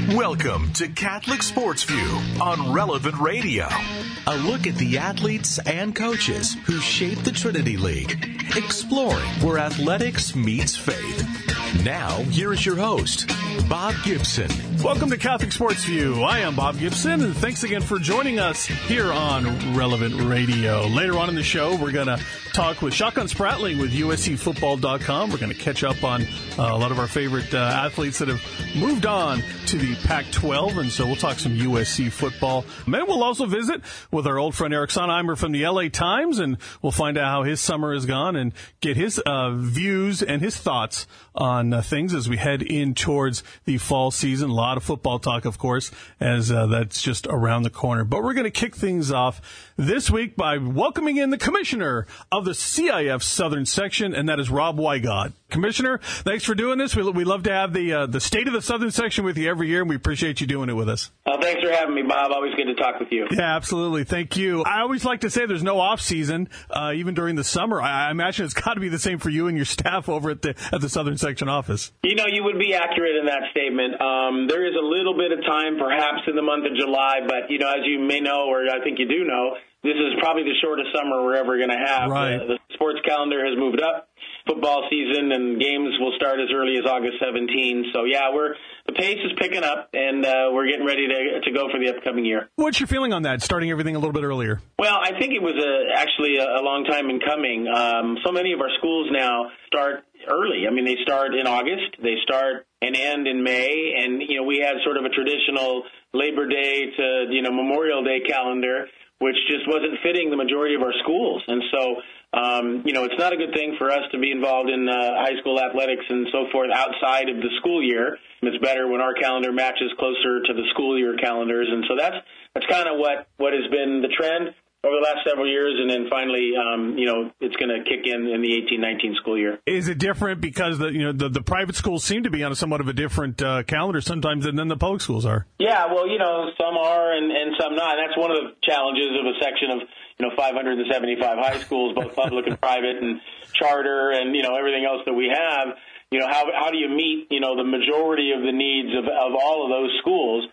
Welcome to Catholic Sports View on Relevant Radio. A look at the athletes and coaches who shape the Trinity League, exploring where athletics meets faith. Now, here is your host, Bob Gibson. Welcome to Catholic Sports View. I am Bob Gibson, and thanks again for joining us here on Relevant Radio. Later on in the show, we're going to talk with Shotgun Spratling with USCFootball.com. We're going to catch up on a lot of our favorite athletes that have moved on to the Pac-12, and so we'll talk some USC football. And we'll also visit with our old friend Eric Sonheimer from the LA Times, and we'll find out how his summer has gone and get his views and his thoughts on things as we head in towards the fall season. A lot of football talk, of course, as that's just around the corner. But we're going to kick things off this week by welcoming in the commissioner of the CIF Southern Section, and that is Rob Wygod. Commissioner, thanks for doing this. We love to have the state of the Southern Section with you every year, and we appreciate you doing it with us. Thanks for having me, Bob. Always good to talk with you. Yeah, absolutely. Thank you. I always like to say there's no off season, even during the summer. I imagine it's got to be the same for you and your staff over at the Southern Section office. You know, you would be accurate in that statement. There is a little bit of time, perhaps, in the month of July, but, you know, as you may know, or I think you do know, this is probably the shortest summer we're ever going to have. Right. The sports calendar has moved up. Football season and games will start as early as August 17. So, yeah, the pace is picking up, and we're getting ready to go for the upcoming year. What's your feeling on that, starting everything a little bit earlier? Well, I think it was actually a long time in coming. So many of our schools now start early. I mean, they start in August, they start and end in May, and, you know, we had sort of a traditional Labor Day to, you know, Memorial Day calendar, which just wasn't fitting the majority of our schools. And so, you know, it's not a good thing for us to be involved in high school athletics and so forth outside of the school year. It's better when our calendar matches closer to the school year calendars. And so that's kind of what has been the trend over the last several years, and then finally, you know, it's going to kick in the 18-19 school year. Is it different because the private schools seem to be on somewhat of a different calendar sometimes than the public schools are? Yeah, well, you know, some are and some not. And that's one of the challenges of a section of, you know, 575 high schools, both public and private and charter and, you know, everything else that we have. You know, how do you meet, you know, the majority of the needs of all of those schools?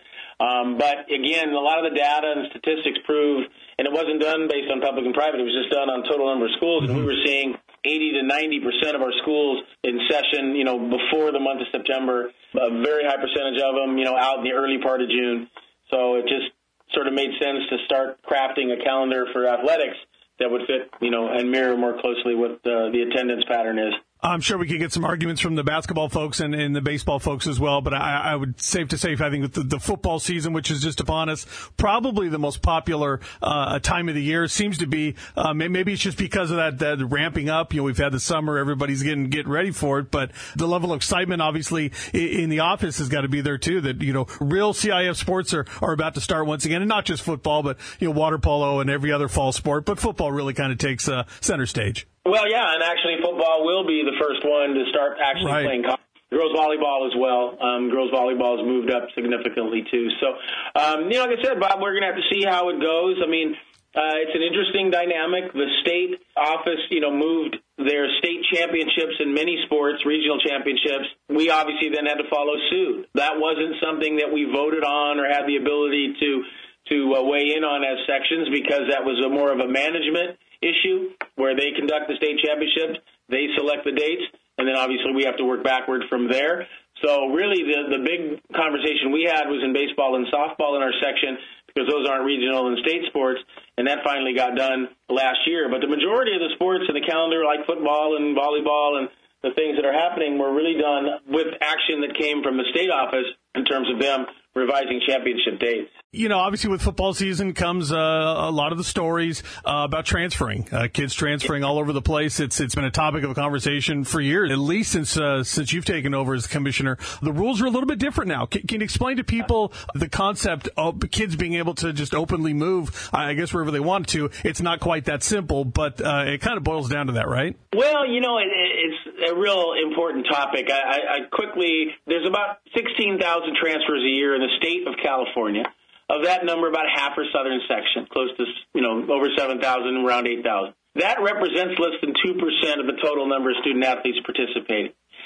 But again, a lot of the data and statistics prove, and it wasn't done based on public and private, it was just done on total number of schools, and we were seeing 80 to 90% of our schools in session, you know, before the month of September, a very high percentage of them, you know, out in the early part of June. So it just sort of made sense to start crafting a calendar for athletics that would fit, you know, and mirror more closely what the attendance pattern is. I'm sure we could get some arguments from the basketball folks and the baseball folks as well, but I would safe to say, I think the football season, which is just upon us, probably the most popular time of the year, seems to be, maybe it's just because of that ramping up. You know, we've had the summer, everybody's getting ready for it, but the level of excitement, obviously, in the office has got to be there too, that, you know, real CIF sports are about to start once again, and not just football, but, you know, water polo and every other fall sport, but football really kind of takes center stage. Well, yeah, and actually football will be the first one to start actually playing college. Girls volleyball as well. Girls volleyball has moved up significantly, too. So, you know, like I said, Bob, we're going to have to see how it goes. I mean, it's an interesting dynamic. The state office, you know, moved their state championships in many sports, regional championships. We obviously then had to follow suit. That wasn't something that we voted on or had the ability to weigh in on as sections, because that was more of a management issue where they conduct the state championships, they select the dates, and then obviously we have to work backward from there. So really the big conversation we had was in baseball and softball in our section, because those aren't regional and state sports, and that finally got done last year. But the majority of the sports in the calendar, like football and volleyball and the things that are happening, were really done with action that came from the state office in terms of them revising championship dates. You know, obviously with football season comes a lot of the stories about transferring, kids transferring all over the place. It's been a topic of conversation for years, at least since you've taken over as commissioner. The rules are a little bit different now. Can you explain to people the concept of kids being able to just openly move, I guess, wherever they want to? It's not quite that simple, but it kind of boils down to that, right? Well, you know, it's a real important topic. There's about 16,000 transfers a year in the state of California. Of that number, about half are Southern Section, close to, you know, over 7,000, around 8,000. That represents less than 2% of the total number of student athletes participating.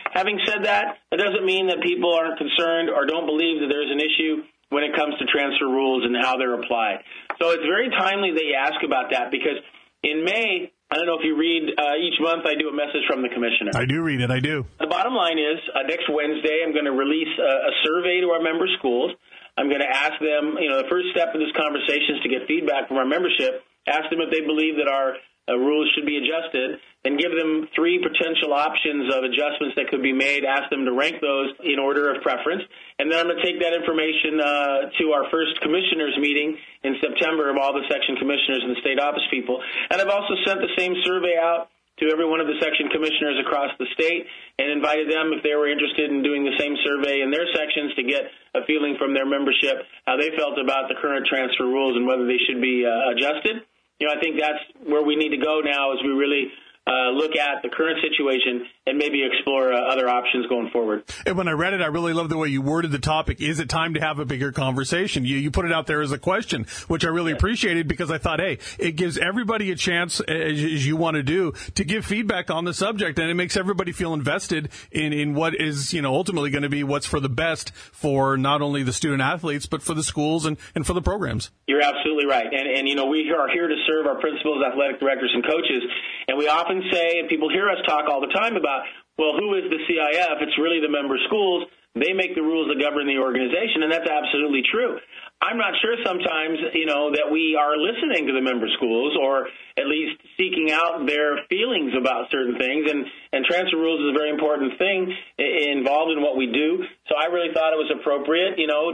Having said that, that doesn't mean that people aren't concerned or don't believe that there's an issue when it comes to transfer rules and how they're applied. So it's very timely that you ask about that, because in May, I don't know if you read, each month I do a message from the commissioner. I do read it, I do. The bottom line is, next Wednesday I'm going to release a survey to our member schools. I'm going to ask them, the first step in this conversation is to get feedback from our membership, ask them if they believe that our rules should be adjusted, and give them 3 potential options of adjustments that could be made, ask them to rank those in order of preference. And then I'm going to take that information to our first commissioners meeting in September of all the section commissioners and the state office people. And I've also sent the same survey out to every one of the section commissioners across the state and invited them, if they were interested in doing the same survey in their sections, to get a feeling from their membership how they felt about the current transfer rules and whether they should be adjusted. I think that's where we need to go now, as we really look at the current situation and maybe explore other options going forward. And when I read it, I really love the way you worded the topic. Is it time to have a bigger conversation? You put it out there as a question, which I really appreciated, because I thought, hey, it gives everybody a chance, as you want to do, to give feedback on the subject, and it makes everybody feel invested in what is, ultimately going to be what's for the best for not only the student athletes, but for the schools and for the programs. You're absolutely right. And we are here to serve our principals, athletic directors, and coaches, and we often say, and people hear us talk all the time about, well, who is the CIF? It's really the member schools. They make the rules that govern the organization, and that's absolutely true. I'm not sure sometimes, that we are listening to the member schools, or at least seeking out their feelings about certain things. And transfer rules is a very important thing involved in what we do. So I really thought it was appropriate,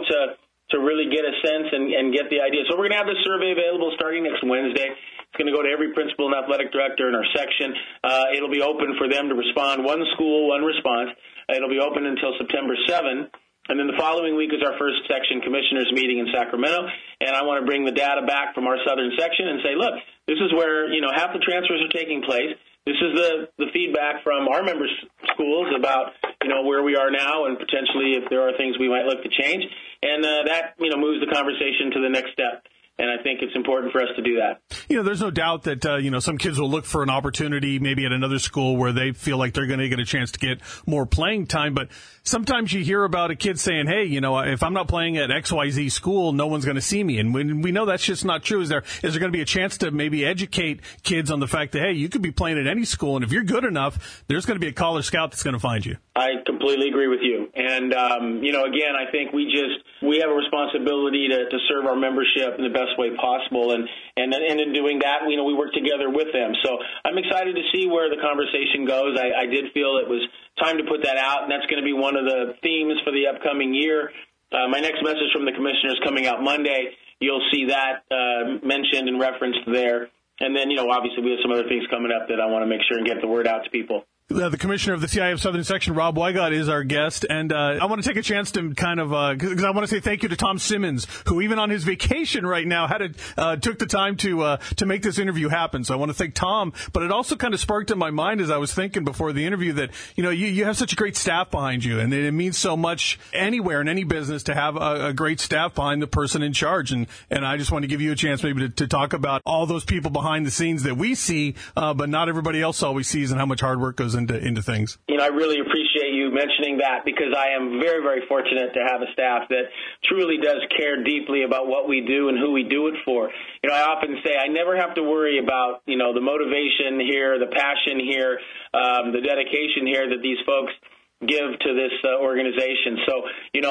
to really get a sense and get the idea. So we're going to have this survey available starting next Wednesday. It's going to go to every principal and athletic director in our section. It'll be open for them to respond. One school, one response. It'll be open until September 7. And then the following week is our first section commissioners meeting in Sacramento. And I want to bring the data back from our southern section and say, look, this is where, half the transfers are taking place. This is the feedback from our member schools about, where we are now and potentially if there are things we might look to change. And that, moves the conversation to the next step. And I think it's important for us to do that. There's no doubt that, some kids will look for an opportunity maybe at another school where they feel like they're going to get a chance to get more playing time. But sometimes you hear about a kid saying, hey, if I'm not playing at XYZ school, no one's going to see me. And we know that's just not true. Is there going to be a chance to maybe educate kids on the fact that, hey, you could be playing at any school, and if you're good enough, there's going to be a caller scout that's going to find you? I completely agree with you. And, again, I think we have a responsibility to serve our membership in the best way possible. And in doing that, we work together with them. So I'm excited to see where the conversation goes. I did feel it was time to put that out, and that's going to be one of the themes for the upcoming year. My next message from the commissioner is coming out Monday. You'll see that mentioned and referenced there. And then, obviously we have some other things coming up that I want to make sure and get the word out to people. The commissioner of the CIF Southern Section, Rob Wygott, is our guest, and I want to take a chance to kind of because I want to say thank you to Tom Simmons, who even on his vacation right now took the time to make this interview happen. So I want to thank Tom, but it also kind of sparked in my mind as I was thinking before the interview that you have such a great staff behind you, and it means so much anywhere in any business to have a great staff behind the person in charge, and I just want to give you a chance maybe to talk about all those people behind the scenes that we see, but not everybody else always sees, and how much hard work goes into things. I really appreciate you mentioning that, because I am very, very fortunate to have a staff that truly does care deeply about what we do and who we do it for. I often say I never have to worry about, the motivation here, the passion here, the dedication here that these folks give to this organization. So,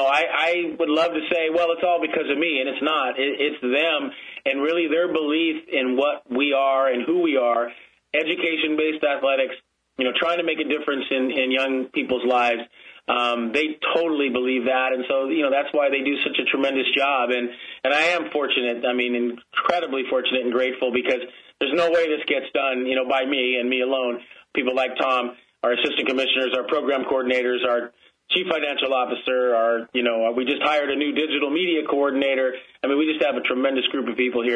I would love to say, well, it's all because of me, and it's not. It's them and really their belief in what we are and who we are, education-based athletics, trying to make a difference in young people's lives. They totally believe that. And so, that's why they do such a tremendous job. And I am fortunate, incredibly fortunate and grateful, because there's no way this gets done, by me and me alone. People like Tom, our assistant commissioners, our program coordinators, our chief financial officer, we just hired a new digital media coordinator. We just have a tremendous group of people here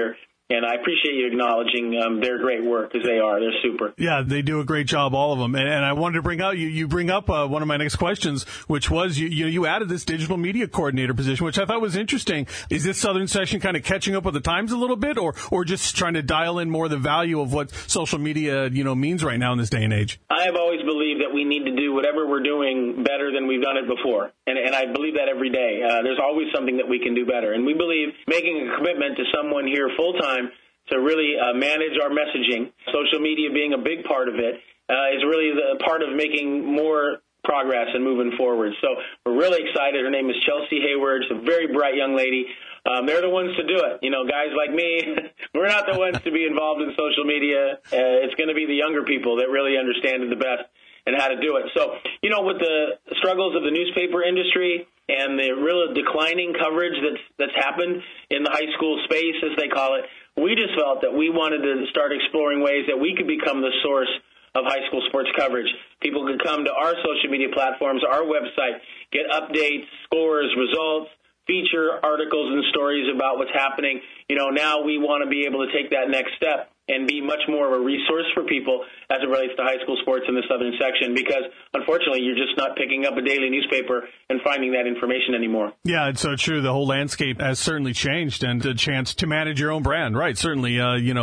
And I appreciate you acknowledging their great work, because they're super. Yeah, they do a great job, all of them. And I wanted to bring out, you bring up one of my next questions, which was you added this digital media coordinator position, which I thought was interesting. Is this Southern Section kind of catching up with the times a little bit, or just trying to dial in more the value of what social media, means right now in this day and age? I have always believed that we need to do whatever we're doing better than we've done it before. And I believe that every day. There's always something that we can do better. And we believe making a commitment to someone here full-time to really manage our messaging, social media being a big part of it, is really the part of making more progress and moving forward. So we're really excited. Her name is Chelsea Hayward. She's a very bright young lady. They're the ones to do it. Guys like me, we're not the ones to be involved in social media. It's going to be the younger people that really understand it the best and how to do it. So, with the struggles of the newspaper industry and the real declining coverage that's happened in the high school space, as they call it, we just felt that we wanted to start exploring ways that we could become the source of high school sports coverage. People could come to our social media platforms, our website, get updates, scores, results, feature articles and stories about what's happening. Now we want to be able to take that next step and be much more of a resource for people as it relates to high school sports in the Southern Section, because unfortunately you're just not picking up a daily newspaper and finding that information anymore. Yeah, it's so true. The whole landscape has certainly changed, and a chance to manage your own brand, right? Certainly,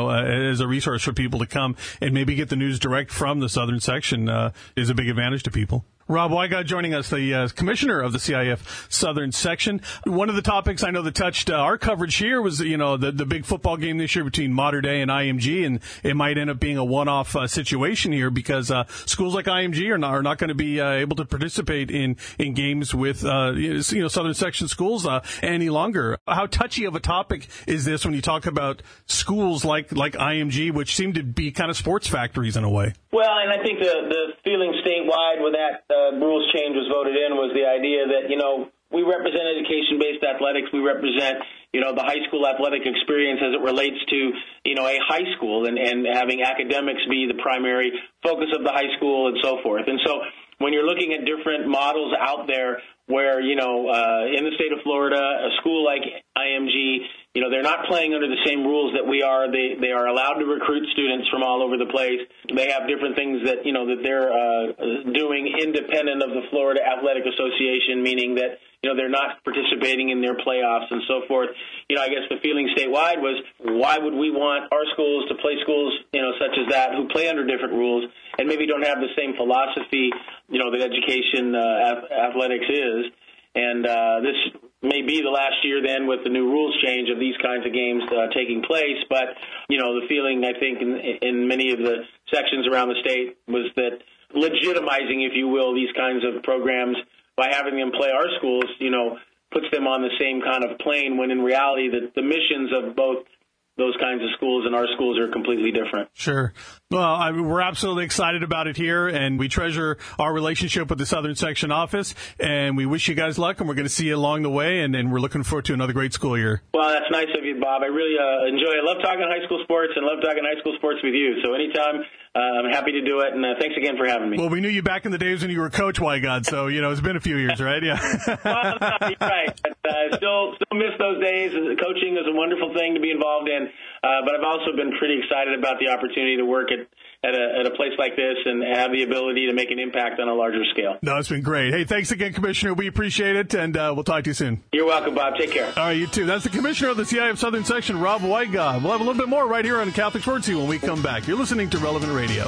as a resource for people to come and maybe get the news direct from the Southern Section is a big advantage to people. Rob Wygod joining us, the commissioner of the CIF Southern Section. One of the topics I know that touched our coverage here was, the big football game this year between Mater Dei and IMG, and it might end up being a one-off situation here because schools like IMG are not going to be able to participate in games with Southern Section schools any longer. How touchy of a topic is this when you talk about schools like IMG, which seem to be kind of sports factories in a way? Well, and I think the feeling statewide when that rules change was voted in was the idea that, we represent education-based athletics. We represent, the high school athletic experience as it relates to, a high school and having academics be the primary focus of the high school and so forth. And so when you're looking at different models out there where, in the state of Florida, a school like IMG, they're not playing under the same rules that we are. They are allowed to recruit students from all over the place. They have different things that, that they're doing independent of the Florida Athletic Association, meaning that, they're not participating in their playoffs and so forth. I guess the feeling statewide was, why would we want our schools to play schools, such as that, who play under different rules and maybe don't have the same philosophy, that education athletics is. And this may be the last year then with the new rules change of these kinds of games taking place. But, the feeling, I think, in many of the sections around the state was that legitimizing, if you will, these kinds of programs by having them play our schools, puts them on the same kind of plane, when in reality the missions of both those kinds of schools and our schools are completely different. Sure. Well, we're absolutely excited about it here, and we treasure our relationship with the Southern Section office, and we wish you guys luck, and we're going to see you along the way, and we're looking forward to another great school year. Well, that's nice of you, Bob. I really enjoy it. I love talking high school sports and love talking high school sports with you. So anytime, I'm happy to do it, and thanks again for having me. Well, we knew you back in the days when you were Coach Wygod, so, it's been a few years, right? Yeah. Well, no, you're right. But, still miss those days. Coaching is a wonderful thing to be involved in. But I've also been pretty excited about the opportunity to work at a place like this and have the ability to make an impact on a larger scale. No, it's been great. Hey, thanks again, Commissioner. We appreciate it, and we'll talk to you soon. You're welcome, Bob. Take care. All right, you too. That's the Commissioner of the CIF Southern Section, Rob Wygod. We'll have a little bit more right here on Catholic Sports when we come back. You're listening to Relevant Radio.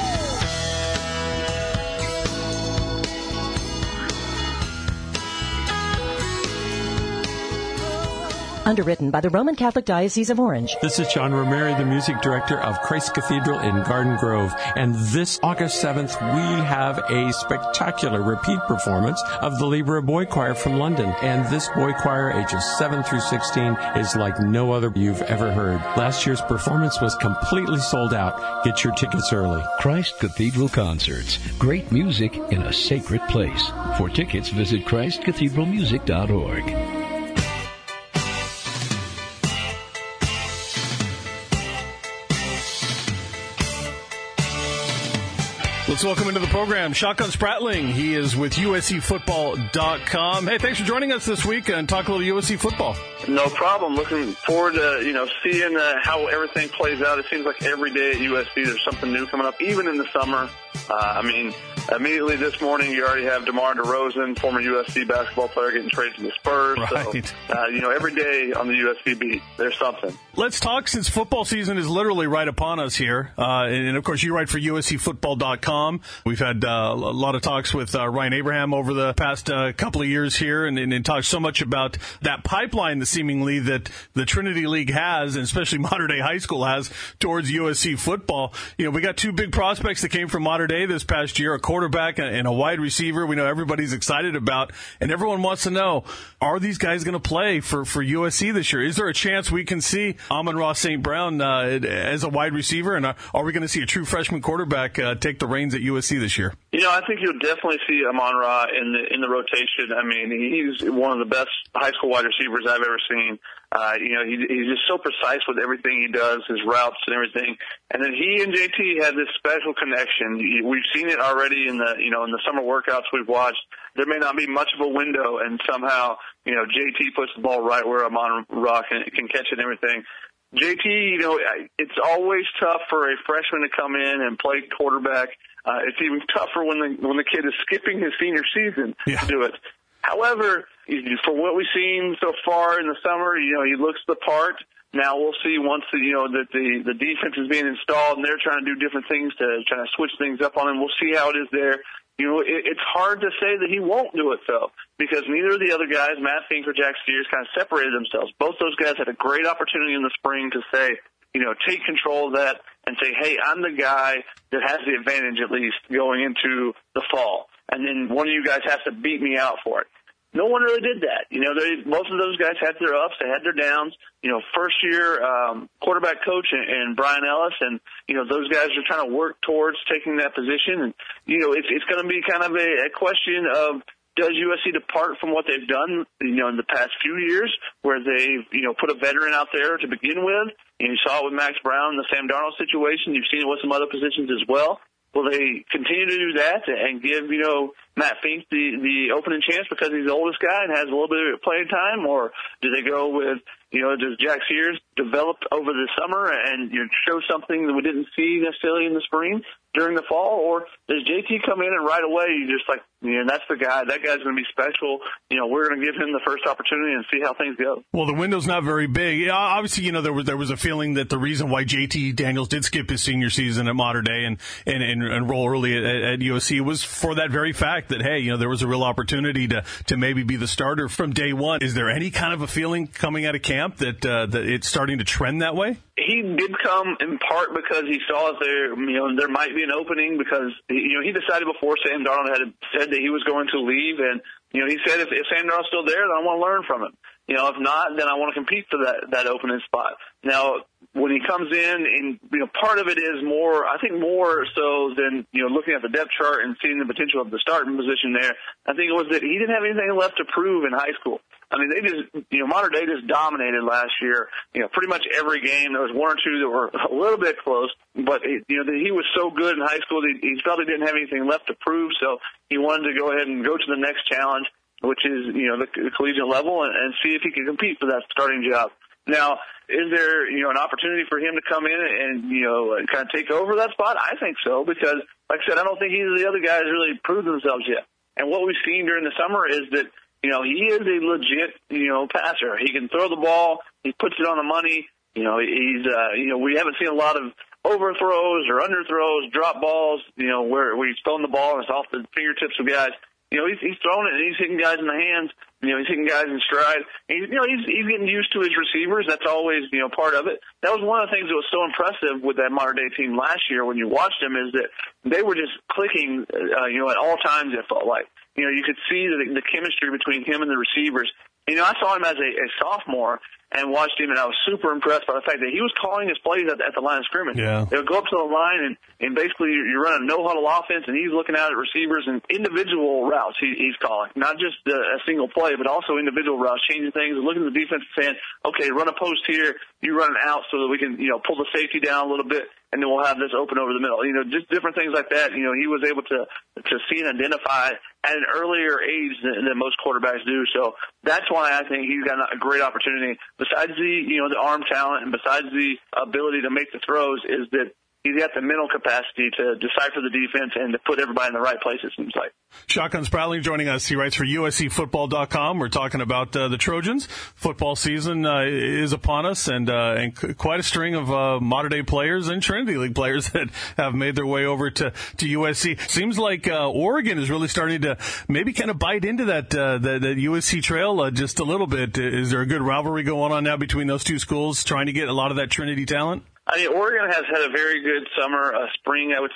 Underwritten by the Roman Catholic Diocese of Orange. This is John Romeri, the music director of Christ Cathedral in Garden Grove. And this August 7th, we have a spectacular repeat performance of the Libra Boy Choir from London. And this boy choir, ages 7 through 16, is like no other you've ever heard. Last year's performance was completely sold out. Get your tickets early. Christ Cathedral Concerts. Great music in a sacred place. For tickets, visit ChristCathedralMusic.org. Let's welcome into the program Shotgun Spratling. He is with USCFootball.com. Hey, thanks for joining us this week and talk a little USC football. No problem. Looking forward to, seeing how everything plays out. It seems like every day at USC there's something new coming up, even in the summer. Immediately this morning you already have DeMar DeRozan, former USC basketball player, getting traded to the Spurs. Right. So, every day on the USC beat, there's something. Let's talk, since football season is literally right upon us here. And of course, you write for USCFootball.com. We've had a lot of talks with Ryan Abraham over the past couple of years here and talked so much about that pipeline, seemingly, that the Trinity League has, and especially Mater Dei High School has, towards USC football. We got two big prospects that came from Mater Dei this past year, a quarterback and a wide receiver we know everybody's excited about, and everyone wants to know, are these guys going to play for USC this year? Is there a chance we can see Amon-Ra St. Brown as a wide receiver, and are we going to see a true freshman quarterback take the reins at USC this year? I think you'll definitely see Amon-Ra in the rotation. He's one of the best high school wide receivers I've ever seen. He's just so precise with everything he does, his routes and everything. And then he and JT have this special connection. We've seen it already in the summer workouts we've watched. There may not be much of a window, and somehow, JT puts the ball right where Amon-Ra can catch it and everything. JT, it's always tough for a freshman to come in and play quarterback. It's even tougher when the kid is skipping his senior season to do it. However, for what we've seen so far in the summer, he looks the part. Now we'll see once that the defense is being installed and they're trying to do different things to try to switch things up on him. We'll see how it is there. It's hard to say that he won't do it, though, because neither of the other guys, Matt Fink or Jack Sears, kind of separated themselves. Both those guys had a great opportunity in the spring to say, take control of that and say, hey, I'm the guy that has the advantage, at least, going into the fall. And then one of you guys has to beat me out for it. No one really did that. Most of those guys had their ups, they had their downs. First year quarterback coach and Brian Ellis, and those guys are trying to work towards taking that position. And it's going to be kind of a question of, does USC depart from what they've done, in the past few years, where they've put a veteran out there to begin with? You saw it with Max Brown, the Sam Darnold situation. You've seen it with some other positions as well. Will they continue to do that and give, Matt Fink the opening chance because he's the oldest guy and has a little bit of playing time? Or do they go with, does Jack Sears develop over the summer and show something that we didn't see necessarily in the spring during the fall? Or does JT come in and right away you just that's the guy, that guy's going to be special. We're going to give him the first opportunity and see how things go. Well, the window's not very big. Obviously, there was a feeling that the reason why JT Daniels did skip his senior season at Mater Dei and roll early at USC was for that very fact that, hey, there was a real opportunity to maybe be the starter from day one. Is there any kind of a feeling coming out of camp that it's starting to trend that way? He did come in part because he saw there might be an opening because, he decided before Sam Darnold had said that he was going to leave. And, he said if Sam Darnold's still there, then I want to learn from him. If not, then I want to compete for that opening spot. Now, when he comes in, and part of it is more so than looking at the depth chart and seeing the potential of the starting position there. I think it was that he didn't have anything left to prove in high school. They just, Mater Dei just dominated last year. Pretty much every game. There was one or two that were a little bit close, but he was so good in high school that he felt he didn't have anything left to prove. So he wanted to go ahead and go to the next challenge, which is the collegiate level, and see if he can compete for that starting job. Now, is there an opportunity for him to come in and kind of take over that spot? I think so, because like I said, I don't think either of the other guys really proved themselves yet. And what we've seen during the summer is that he is a legit passer. He can throw the ball. He puts it on the money. He's we haven't seen a lot of overthrows or underthrows, drop balls. Where he's throwing the ball and it's off the fingertips of guys. He's throwing it and he's hitting guys in the hands. He's hitting guys in stride. He's getting used to his receivers. That's always, part of it. That was one of the things that was so impressive with that Mater Dei team last year when you watched them is that they were just clicking, at all times, it felt like. You could see the chemistry between him and the receivers. I saw him as a sophomore and watched him, and I was super impressed by the fact that he was calling his plays at the line of scrimmage. Yeah. They would go up to the line, and basically you're running no-huddle offense, and he's looking out at receivers and individual routes he's calling. Not just a single play, but also individual routes, changing things, and looking at the defense and saying, okay, run a post here, you run an out so that we can, pull the safety down a little bit. and then we'll have this open over the middle. You know, just different things like that. You know, he was able to see and identify at an earlier age than most quarterbacks do. So that's why I think he's got a great opportunity. Besides the arm talent and besides the ability to make the throws, is that he's got the mental capacity to decipher the defense and to put everybody in the right place, it seems like. Shotgun Spratling joining us. He writes for USCFootball.com. We're talking about the Trojans. Football season is upon us, and quite a string of modern-day players and Trinity League players that have made their way over to USC. Seems like Oregon is really starting to maybe kind of bite into that USC trail just a little bit. Is there a good rivalry going on now between those two schools, trying to get a lot of that Trinity talent? I mean, Oregon has had a very good summer, spring, I would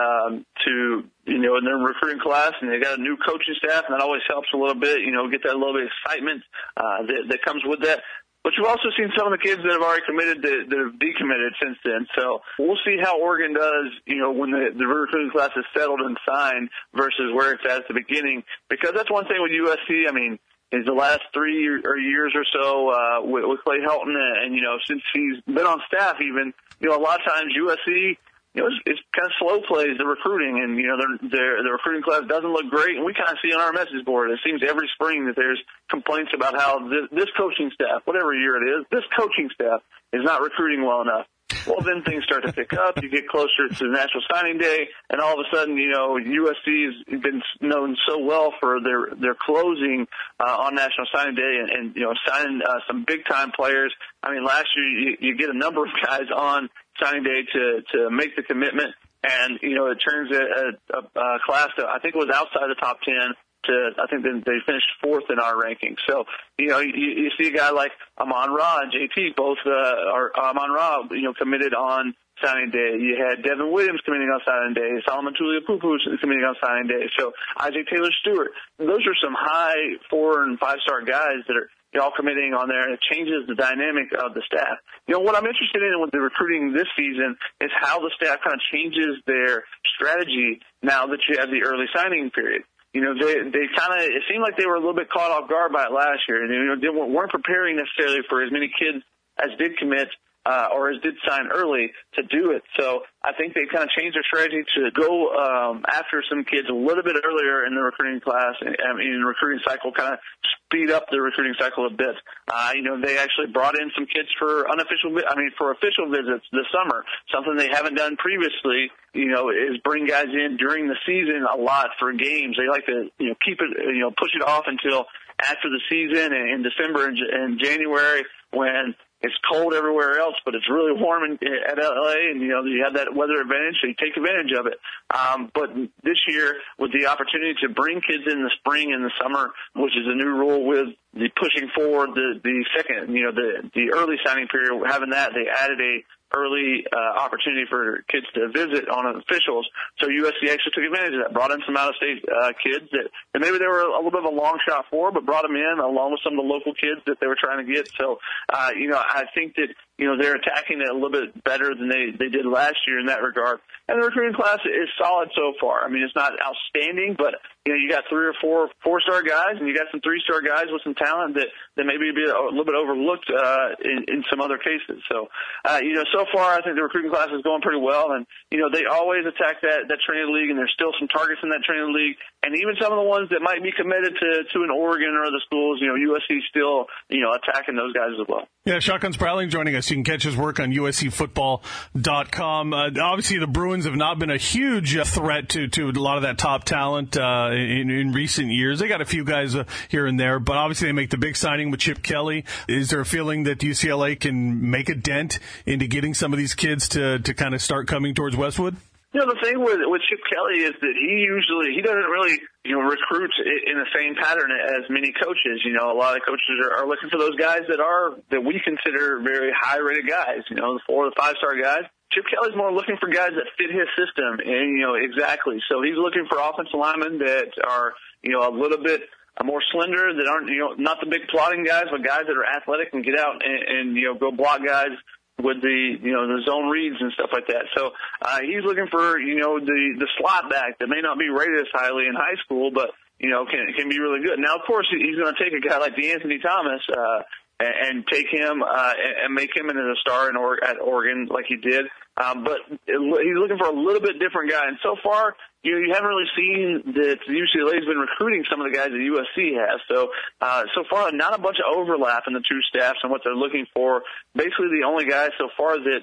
say, in their recruiting class, and they got a new coaching staff, and that always helps a little bit, get that little bit of excitement that comes with that. But you've also seen some of the kids that have already committed that have decommitted since then. So we'll see how Oregon does, when the recruiting class is settled and signed versus where it's at the beginning. Because that's one thing with USC, I mean, is the last 3 years or so with Clay Helton, and since he's been on staff, even a lot of times USC, it's kind of slow plays the recruiting, and the recruiting class doesn't look great, and we kind of see on our message board. It seems every spring that there's complaints about how this coaching staff, whatever year it is, this coaching staff is not recruiting well enough. Well, then things start to pick up. You get closer to the National Signing Day, and all of a sudden, USC has been known so well for their closing on National Signing Day and signing some big-time players. I mean, last year you get a number of guys on signing day to make the commitment, and, it turns a class that I think was outside the top 10 I think they finished fourth in our rankings. So, you see a guy like Amon-Ra and JT, both Amon-Ra, committed on signing day. You had Devin Williams committing on signing day, Solomon Tuliaupupu committing on signing day. So Isaac Taylor-Stewart. Those are some high 4- and 5-star guys that are all committing on there, and it changes the dynamic of the staff. What I'm interested in with the recruiting this season is how the staff kind of changes their strategy now that you have the early signing period. They kind of, it seemed like they were a little bit caught off guard by it last year. They weren't preparing necessarily for as many kids as did commit or as did sign early to do it. So I think they kind of changed their strategy to go after some kids a little bit earlier in the recruiting class, in the recruiting cycle, kind of speed up the recruiting cycle a bit. They actually brought in some kids for official visits this summer. Something they haven't done previously, is bring guys in during the season a lot for games. They like to, keep it, push it off until after the season in December and January when it's cold everywhere else, but it's really warm at LA, and you have that weather advantage, so you take advantage of it. But this year, with the opportunity to bring kids in the spring and the summer, which is a new rule with the pushing forward the second, the early signing period, having that, they added a early opportunity for kids to visit on officials. So USC actually took advantage of that, brought in some out-of-state kids that maybe they were a little bit of a long shot for, but brought them in along with some of the local kids that they were trying to get. So, I think that, they're attacking it a little bit better than they did last year in that regard. And the recruiting class is solid so far. I mean, it's not outstanding, but, you got 3 or 4 4-star guys, and you got some 3-star guys with some talent that maybe be a little bit overlooked in some other cases. So, so far I think the recruiting class is going pretty well, and, they always attack that Trinity League, and there's still some targets in that Trinity League, and even some of the ones that might be committed to an Oregon or other schools, USC still, attacking those guys as well. Yeah, Shotgun Spratling joining us. You can catch his work on USCFootball.com. Obviously, the Bruins have not been a huge threat to a lot of that top talent in recent years. They got a few guys here and there, but obviously they make the big signing with Chip Kelly. Is there a feeling that UCLA can make a dent into getting some of these kids to kind of start coming towards Westwood? The thing with Chip Kelly is that he doesn't really, recruit in the same pattern as many coaches. A lot of coaches are looking for those guys that we consider very high-rated guys, the 4 or 5-star guys. Chip Kelly's more looking for guys that fit his system, and, exactly. So he's looking for offensive linemen that are, a little bit more slender, that aren't, not the big plotting guys, but guys that are athletic and get out and go block guys with the zone reads and stuff like that. So he's looking for, the slot back that may not be rated as highly in high school, but, can be really good. Now, of course, he's going to take a guy like DeAnthony Thomas, and take him and make him into a star at Oregon like he did. But he's looking for a little bit different guy. And so far, you haven't really seen that UCLA has been recruiting some of the guys that USC has. So far, not a bunch of overlap in the two staffs and what they're looking for. Basically, the only guy so far that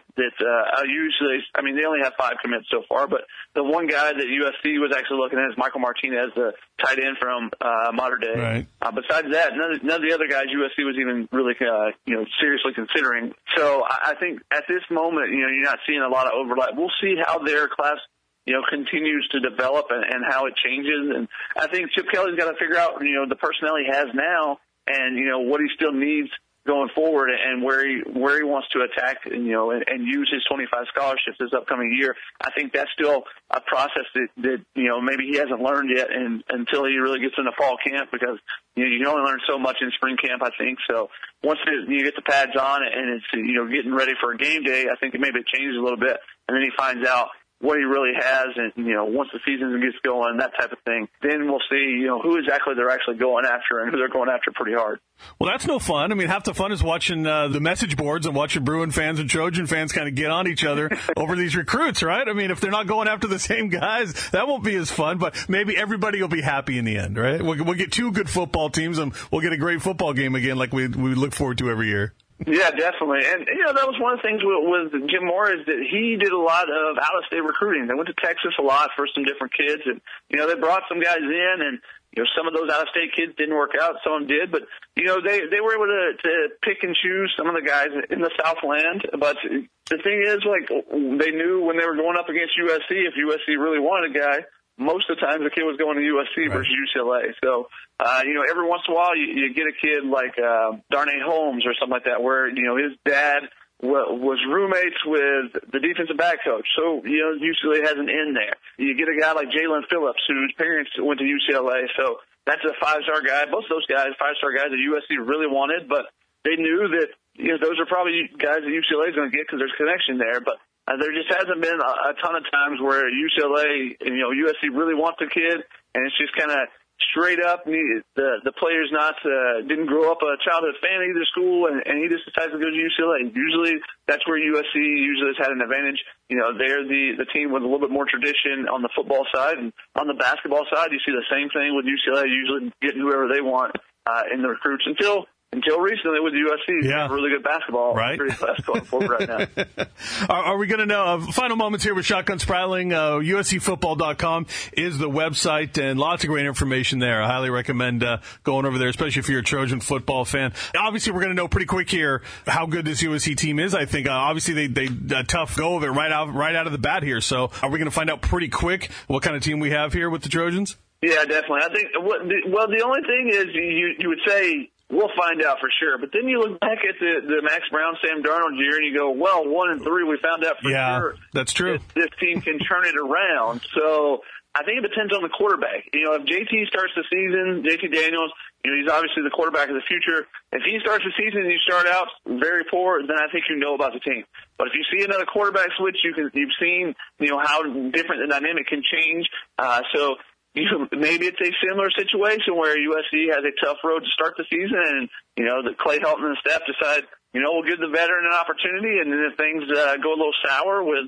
UCLA, I mean, they only have 5 commits so far, but the one guy that USC was actually looking at is Michael Martinez, the tight end from Mater Dei. Right. Besides that, none of the other guys USC was even really, seriously considering. So I think at this moment, you're not seeing a lot of overlap. We'll see how their class continues to develop and how it changes. And I think Chip Kelly's got to figure out, the personnel he has now and, what he still needs going forward and where he wants to attack and use his 25 scholarships this upcoming year. I think that's still a process that maybe he hasn't learned yet until he really gets into fall camp, because, you can only learn so much in spring camp, I think. So once you get the pads on and it's, getting ready for a game day, I think maybe it changes a little bit. And then he finds out what he really has, and once the season gets going, that type of thing, then we'll see who exactly they're actually going after and who they're going after pretty hard. Well, that's no fun. I mean, half the fun is watching the message boards and watching Bruin fans and Trojan fans kind of get on each other over these recruits, right? I mean, if they're not going after the same guys, that won't be as fun. But maybe everybody will be happy in the end, right? We'll get 2 good football teams, and we'll get a great football game again, like we look forward to every year. Yeah, definitely. And, that was one of the things with Jim Moore, is that he did a lot of out-of-state recruiting. They went to Texas a lot for some different kids, and, they brought some guys in, and, some of those out-of-state kids didn't work out, some of them did, but, they were able to pick and choose some of the guys in the Southland. But the thing is, they knew when they were going up against USC, if USC really wanted a guy, most of the time the kid was going to USC versus UCLA. So, every once in a while you get a kid like Darnay Holmes or something like that, where, his dad was roommates with the defensive back coach. So, UCLA has an in there. You get a guy like Jalen Phillips, whose parents went to UCLA. So that's a 5-star guy. Both of those guys, 5-star guys that USC really wanted, but they knew that, those are probably guys that UCLA is going to get because there's connection there. But there just hasn't been a ton of times where UCLA and, USC really want the kid, and it's just kind of straight up. The player's didn't grow up a childhood fan of either school, and he just decides to go to UCLA. Usually that's where USC has had an advantage. They're the team with a little bit more tradition on the football side, and on the basketball side, you see the same thing with UCLA, usually getting whoever they want in the recruits until recently with USC. Yeah. Really good basketball. Right. Going forward right now. Are we going to know, final moments here with Shotgun Spratling, USCfootball.com is the website, and lots of great information there. I highly recommend going over there, especially if you're a Trojan football fan. Obviously, we're going to know pretty quick here how good this USC team is. I think, obviously, they a tough go of it right out of the bat here. So are we going to find out pretty quick what kind of team we have here with the Trojans? Yeah, definitely. I think, the only thing is you would say, we'll find out for sure. But then you look back at the Max Brown, Sam Darnold year, and you go, 1-3, we found out for sure. That's true. This team can turn it around. So I think it depends on the quarterback. If JT starts the season, JT Daniels, he's obviously the quarterback of the future. If he starts the season and you start out very poor, then I think you know about the team. But if you see another quarterback switch, you've seen, how different the dynamic can change. So maybe it's a similar situation where USC has a tough road to start the season, and the Clay Helton and the staff decide, we'll give the veteran an opportunity, and then if things go a little sour with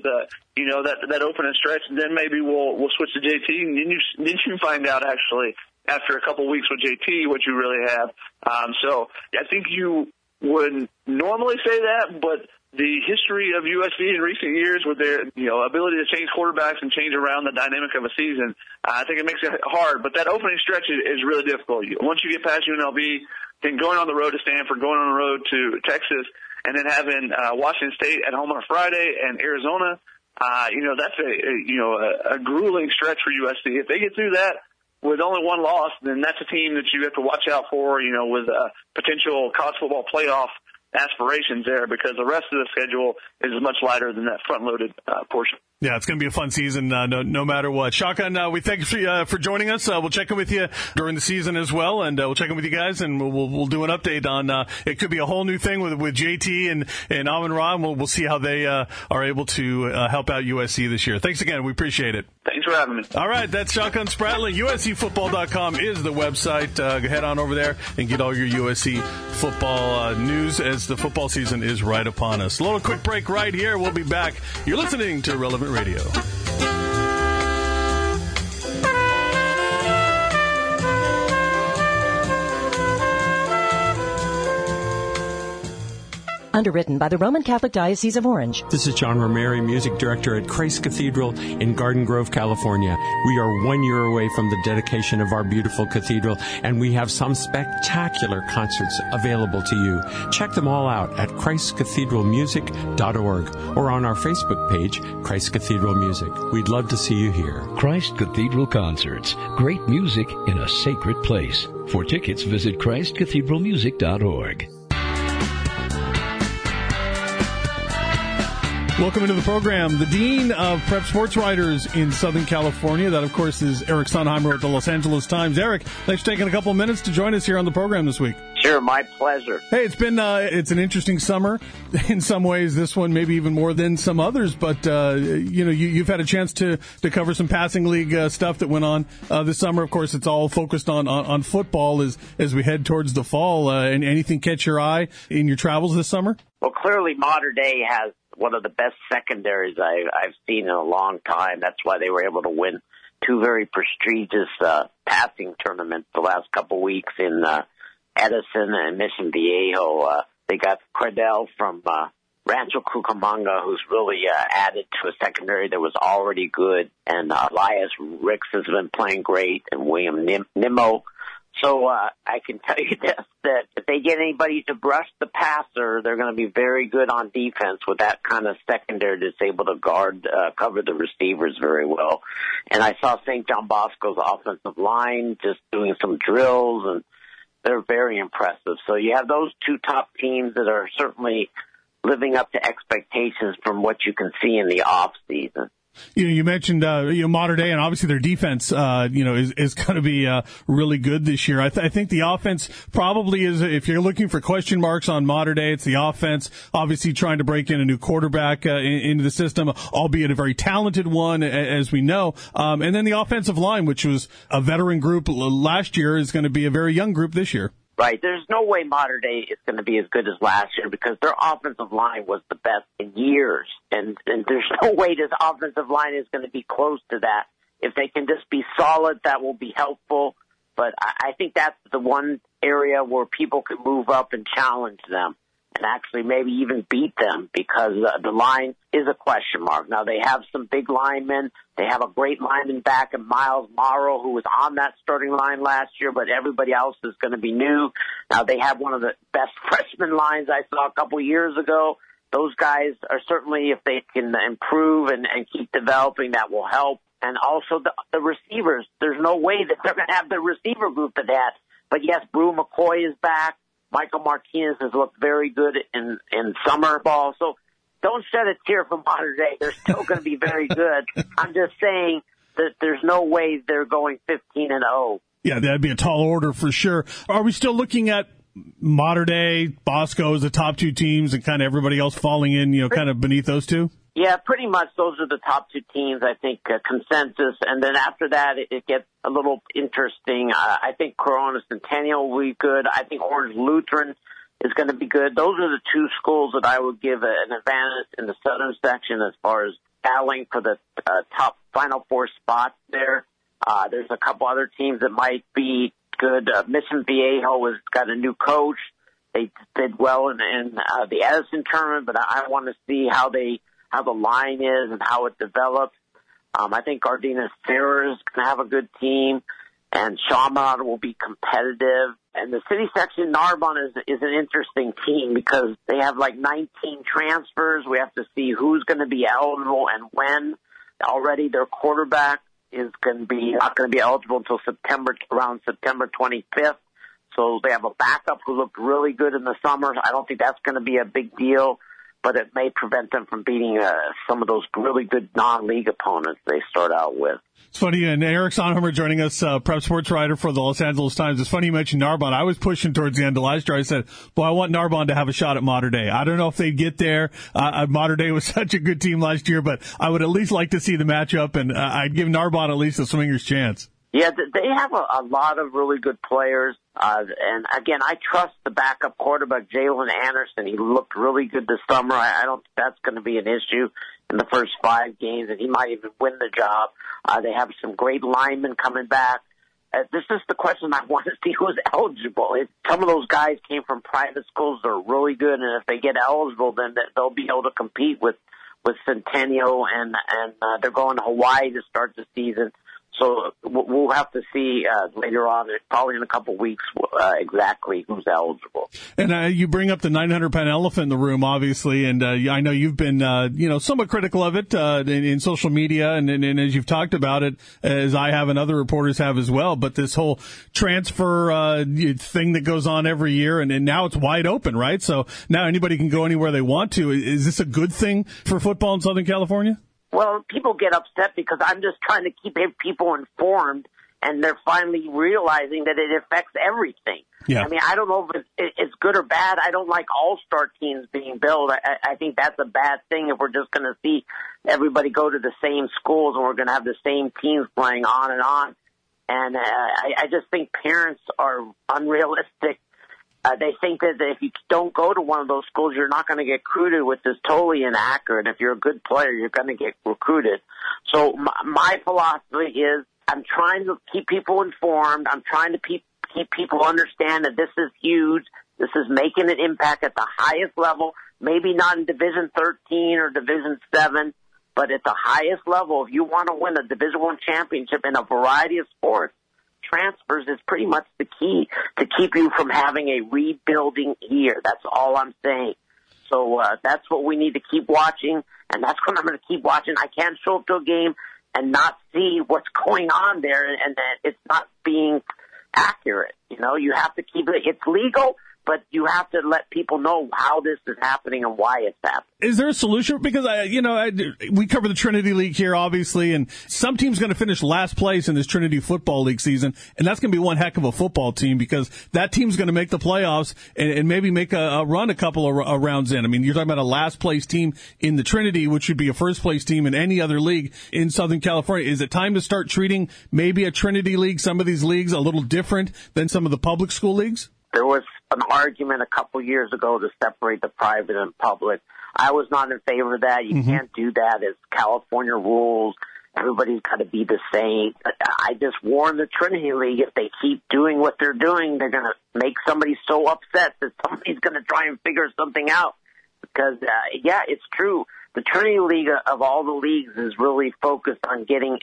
that opening stretch, then maybe we'll switch to JT, and then you find out actually after a couple of weeks with JT what you really have. So I think you would normally say that, but the history of USC in recent years with their ability to change quarterbacks and change around the dynamic of a season, I think it makes it hard. But that opening stretch is really difficult. Once you get past UNLV, then going on the road to Stanford, going on the road to Texas, and then having Washington State at home on a Friday and Arizona, that's a grueling stretch for USC. If they get through that with only one loss, then that's a team that you have to watch out for, with potential college football playoff aspirations there, because the rest of the schedule is much lighter than that front-loaded portion. Yeah, it's going to be a fun season, no matter what. Shotgun, we thank you for joining us. We'll check in with you during the season as well, and we'll check in with you guys, and we'll do an update on. It could be a whole new thing with JT and Amon-Ra, and we'll see how they are able to help out USC this year. Thanks again. We appreciate it. Thanks for having me. All right, that's Shotgun Spratling. USCFootball.com is the website. Head on over there and get all your USC football news as the football season is right upon us. A little quick break right here. We'll be back. You're listening to Relevant Radio. Underwritten by the Roman Catholic Diocese of Orange. This is John Romeri, Music Director at Christ Cathedral in Garden Grove, California. We are 1 year away from the dedication of our beautiful cathedral, and we have some spectacular concerts available to you. Check them all out at ChristCathedralMusic.org or on our Facebook page, Christ Cathedral Music. We'd love to see you here. Christ Cathedral Concerts. Great music in a sacred place. For tickets, visit ChristCathedralMusic.org. Welcome into the program. The Dean of Prep Sports Writers in Southern California. That, of course, is Eric Sondheimer at the Los Angeles Times. Eric, thanks for taking a couple of minutes to join us here on the program this week. Sure, my pleasure. Hey, it's an interesting summer. In some ways, this one maybe even more than some others. But, you've had a chance to cover some passing league stuff that went on this summer. Of course, it's all focused on football as we head towards the fall. And anything catch your eye in your travels this summer? Well, clearly, Mater Dei has one of the best secondaries I've seen in a long time. That's why they were able to win two very prestigious passing tournaments the last couple weeks in Edison and Mission Viejo. They got Credell from Rancho Cucamonga, who's really added to a secondary that was already good, and Elias Ricks has been playing great, and William Nimmo. So I can tell you this, that if they get anybody to brush the passer, they're going to be very good on defense with that kind of secondary that's able to cover the receivers very well. And I saw St. John Bosco's offensive line just doing some drills, and they're very impressive. So you have those two top teams that are certainly living up to expectations from what you can see in the off season. You mentioned, Mater Dei, and obviously their defense, is going to be really good this year. I think the offense probably is, if you're looking for question marks on Mater Dei, it's the offense, obviously trying to break in a new quarterback into the system, albeit a very talented one, as we know. And then the offensive line, which was a veteran group last year, is going to be a very young group this year. Right. There's no way Mater Dei is going to be as good as last year because their offensive line was the best in years. And there's no way this offensive line is going to be close to that. If they can just be solid, that will be helpful. But I think that's the one area where people can move up and challenge them and actually maybe even beat them because the line is a question mark. Now, they have some big linemen. They have a great lineman back in Miles Morrow, who was on that starting line last year, but everybody else is going to be new. Now, they have one of the best freshman lines I saw a couple years ago. Those guys are certainly, if they can improve and keep developing, that will help. And also the receivers. There's no way that they're going to have the receiver group that they had. But, yes, Brew McCoy is back. Michael Martinez has looked very good in summer ball. So don't shed a tear for Mater Dei. They're still going to be very good. I'm just saying that there's no way they're going 15-0. Yeah, that'd be a tall order for sure. Are we still looking at Mater Dei, Bosco as the top two teams and kind of everybody else falling in, kind of beneath those two? Yeah, pretty much those are the top two teams, I think, consensus. And then after that, it gets a little interesting. I think Corona Centennial will be good. I think Orange Lutheran is going to be good. Those are the two schools that I would give an advantage in the southern section as far as battling for the top Final Four spots there. There's a couple other teams that might be good. Mission Viejo has got a new coach. They did well in the Edison tournament, but I want to see how the line is and how it develops. I think Gardena Serra is going to have a good team, and Chaminade will be competitive. And the city section, Narbonne, is an interesting team because they have like 19 transfers. We have to see who's going to be eligible and when. Already their quarterback is not going to be eligible until around September 25th. So they have a backup who looked really good in the summer. I don't think that's going to be a big deal. but it may prevent them from beating some of those really good non-league opponents they start out with. It's funny, and Eric Sonheimer joining us, prep sports writer for the Los Angeles Times. It's funny you mentioned Narbonne. I was pushing towards the end of last year. I said, boy, I want Narbonne to have a shot at Mater Dei. I don't know if they'd get there. Mater Dei was such a good team last year, but I would at least like to see the matchup, and I'd give Narbonne at least a swinger's chance. Yeah, they have a lot of really good players. And again, I trust the backup quarterback, Jalen Anderson. He looked really good this summer. I don't think that's going to be an issue in the first 5 games, and he might even win the job. They have some great linemen coming back. This is the question I want to see who's eligible. Some of those guys came from private schools that are really good, and if they get eligible, then they'll be able to compete with Centennial, and they're going to Hawaii to start the season. So we'll have to see later on, probably in a couple of weeks, exactly who's eligible. And you bring up the 900-pound elephant in the room, obviously, and I know you've been, somewhat critical of it in social media, and as you've talked about it, as I have and other reporters have as well. But this whole transfer thing that goes on every year, and now it's wide open, right? So now anybody can go anywhere they want to. Is this a good thing for football in Southern California? Well, people get upset because I'm just trying to keep people informed, and they're finally realizing that it affects everything. Yeah. I mean, I don't know if it's good or bad. I don't like all-star teams being built. I think that's a bad thing if we're just going to see everybody go to the same schools and we're going to have the same teams playing on and on. And I just think parents are unrealistic. They think that if you don't go to one of those schools, you're not going to get recruited, which is totally inaccurate. If you're a good player, you're going to get recruited. So my philosophy is I'm trying to keep people informed. I'm trying to keep people understand that this is huge. This is making an impact at the highest level, maybe not in Division 13 or Division 7, but at the highest level. If you want to win a Division I championship in a variety of sports, transfers is pretty much the key to keep you from having a rebuilding year. That's all I'm saying. So that's what we need to keep watching, and that's what I'm going to keep watching. I can't show up to a game and not see what's going on there, and that it's not being accurate. You have to keep it. It's legal, but you have to let people know how this is happening and why it's happening. Is there a solution? Because, we cover the Trinity League here, obviously, and some team's going to finish last place in this Trinity Football League season, and that's going to be one heck of a football team because that team's going to make the playoffs and maybe make a run a couple of rounds in. I mean, you're talking about a last place team in the Trinity, which would be a first place team in any other league in Southern California. Is it time to start treating maybe a Trinity League, some of these leagues, a little different than some of the public school leagues? There was an argument a couple years ago to separate the private and public. I was not in favor of that. You can't do that. It's California rules. Everybody's got to be the same. I just warn the Trinity League, if they keep doing what they're doing, they're going to make somebody so upset that somebody's going to try and figure something out. Because, it's true. The Trinity League of all the leagues is really focused on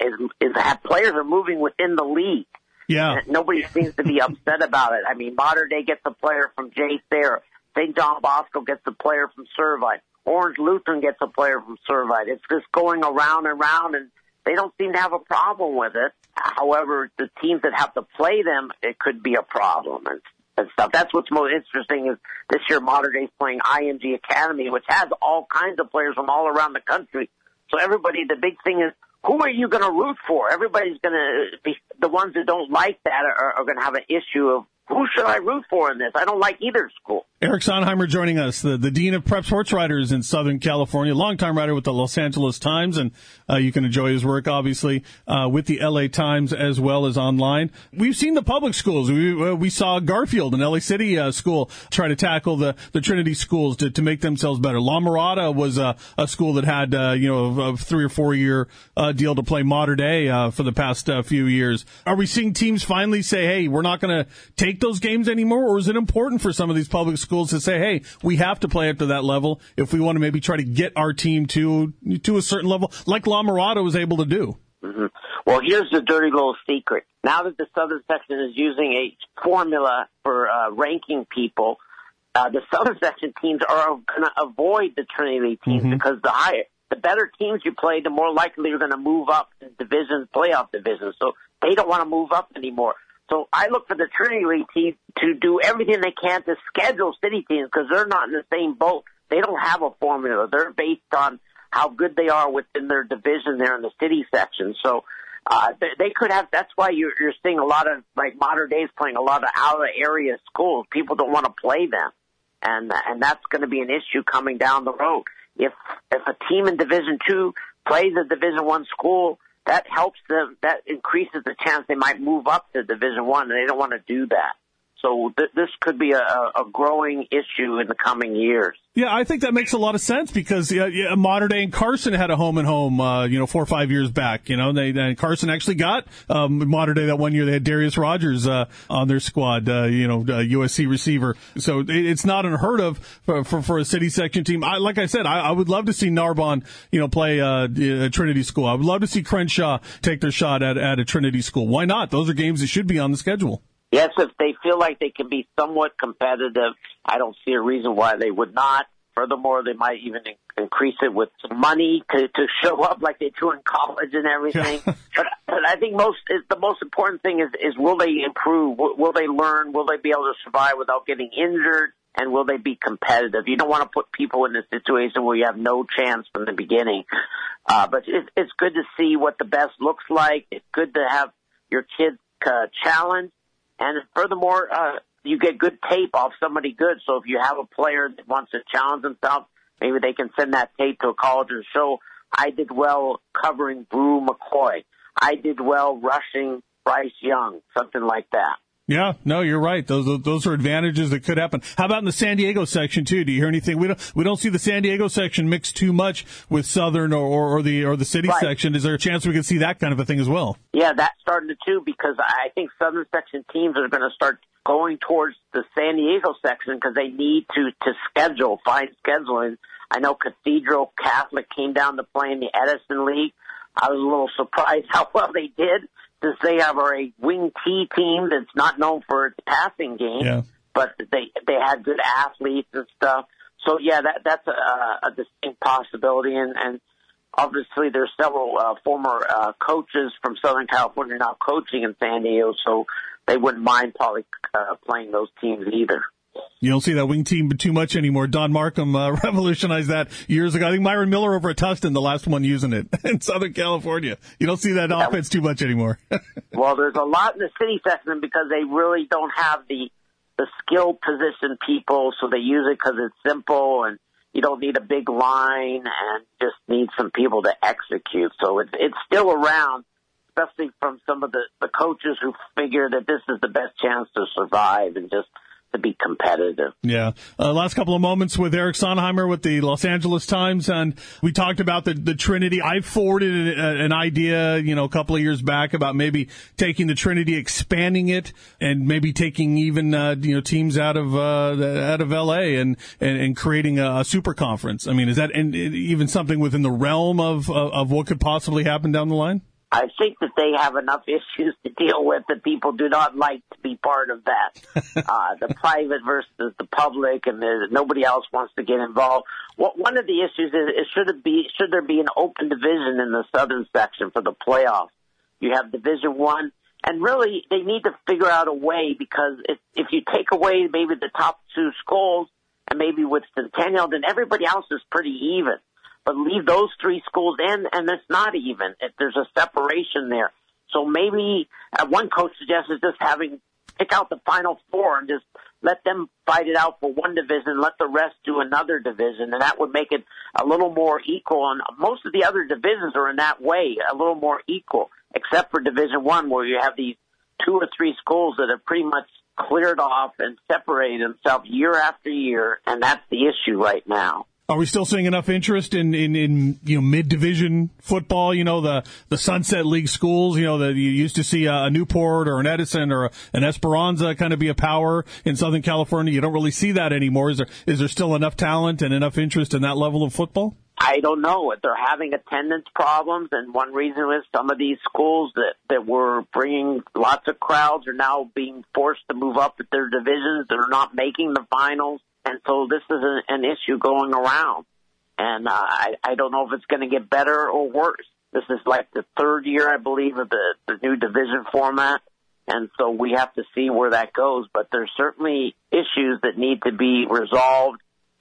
players are moving within the league. Yeah. And nobody seems to be upset about it. I mean, Mater Dei gets a player from J. Thayer. St. John Bosco gets a player from Servite. Orange Lutheran gets a player from Servite. It's just going around and around, and they don't seem to have a problem with it. However, the teams that have to play them, it could be a problem and stuff. That's what's most interesting is this year Mater Dei's playing IMG Academy, which has all kinds of players from all around the country. So everybody, the big thing is, who are you going to root for? Everybody's going to be, the ones that don't like that are going to have an issue of who should I root for in this? I don't like either school. Eric Sonheimer joining us, the Dean of Prep Sports Writers in Southern California, longtime writer with the Los Angeles Times, and you can enjoy his work, obviously, with the LA Times as well as online. We've seen the public schools. We saw Garfield, an LA City school, try to tackle the Trinity schools to make themselves better. La Mirada was a school that had, a 3 or 4 year deal to play Mater Dei for the past few years. Are we seeing teams finally say, hey, we're not going to take those games anymore, or is it important for some of these public schools to say, hey, we have to play up to that level if we want to maybe try to get our team to a certain level, like La Mirada was able to do? Mm-hmm. Well, here's the dirty little secret. Now that the Southern Section is using a formula for ranking people, the Southern Section teams are going to avoid the Trinity League teams because the better teams you play, the more likely you're going to move up in playoff divisions. So they don't want to move up anymore. So I look for the Trinity League team to do everything they can to schedule city teams because they're not in the same boat. they don't have a formula. They're based on how good they are within their division there in the city section. So they could have. That's why you're seeing a lot of like Mater Dei's playing a lot of out of area schools. People don't want to play them, and that's going to be an issue coming down the road. If a team in Division II plays a Division I school, that helps them. That increases the chance they might move up to Division I, and they don't want to do that. So this could be a growing issue in the coming years. Yeah, I think that makes a lot of sense because Mater Dei and Carson had a home and home, 4 or 5 years back. And Carson actually got Mater Dei that one year. They had Darius Rogers on their squad, USC receiver. So it's not unheard of for a city section team. Like I said, I would love to see Narbonne, play a Trinity School. I would love to see Crenshaw take their shot at a Trinity School. Why not? Those are games that should be on the schedule. Yes, if they feel like they can be somewhat competitive, I don't see a reason why they would not. Furthermore, they might even increase it with some money to show up like they do in college and everything. But I think the most important thing is will they improve? Will they learn? Will they be able to survive without getting injured? And will they be competitive? You don't want to put people in a situation where you have no chance from the beginning. But it's good to see what the best looks like. It's good to have your kids challenged. And furthermore, you get good tape off somebody good. So if you have a player that wants to challenge themselves, maybe they can send that tape to a college and show, I did well covering Brew McCoy. I did well rushing Bryce Young, something like that. Yeah, no, you're right. Those are advantages that could happen. How about in the San Diego section too? Do you hear anything? We don't see the San Diego section mixed too much with Southern or the city section. Is there a chance we could see that kind of a thing as well? Yeah, that's starting to too, because I think Southern section teams are going to start going towards the San Diego section because they need to find scheduling. I know Cathedral Catholic came down to play in the Edison League. I was a little surprised how well they did. Since they have a wing T team that's not known for its passing game, but they had good athletes and stuff. So yeah, that's a distinct possibility, and obviously there's several former coaches from Southern California now coaching in San Diego, so they wouldn't mind probably playing those teams either. You don't see that wing team too much anymore. Don Markham revolutionized that years ago. I think Myron Miller over at Tustin, the last one using it in Southern California. You don't see that offense too much anymore. Well, there's a lot in the city section because they really don't have the skilled position people, so they use it because it's simple and you don't need a big line and just need some people to execute. So it's still around, especially from some of the coaches who figure that this is the best chance to survive and just to be competitive. Yeah. Last couple of moments with Eric Sonheimer with the Los Angeles Times, and we talked about the Trinity. I forwarded an idea, a couple of years back about maybe taking the Trinity, expanding it, and maybe taking even teams out of LA and creating a super conference. I mean, is that even something within the realm of what could possibly happen down the line? I think that they have enough issues to deal with that people do not like to be part of that. The private versus the public, and nobody else wants to get involved. One of the issues is should there be an open division in the southern section for the playoffs? You have Division I, and really they need to figure out a way, because if you take away maybe the top two schools and maybe with Centennial, then everybody else is pretty even. But leave those three schools in, and it's not even. There's a separation there. So maybe one coach suggested just pick out the Final Four and just let them fight it out for one division, let the rest do another division, and that would make it a little more equal. And most of the other divisions are in that way, a little more equal, except for Division I, where you have these 2 or 3 schools that have pretty much cleared off and separated themselves year after year, and that's the issue right now. Are we still seeing enough interest in mid-division football? The Sunset League schools, that you used to see a Newport or an Edison or an Esperanza kind of be a power in Southern California. You don't really see that anymore. Is there still enough talent and enough interest in that level of football? I don't know. They're having attendance problems, and one reason is some of these schools that were bringing lots of crowds are now being forced to move up at their divisions. They're not making the finals. And so this is an issue going around. And I don't know if it's going to get better or worse. This is like the 3rd year, I believe, of the new division format. And so we have to see where that goes. But there's certainly issues that need to be resolved.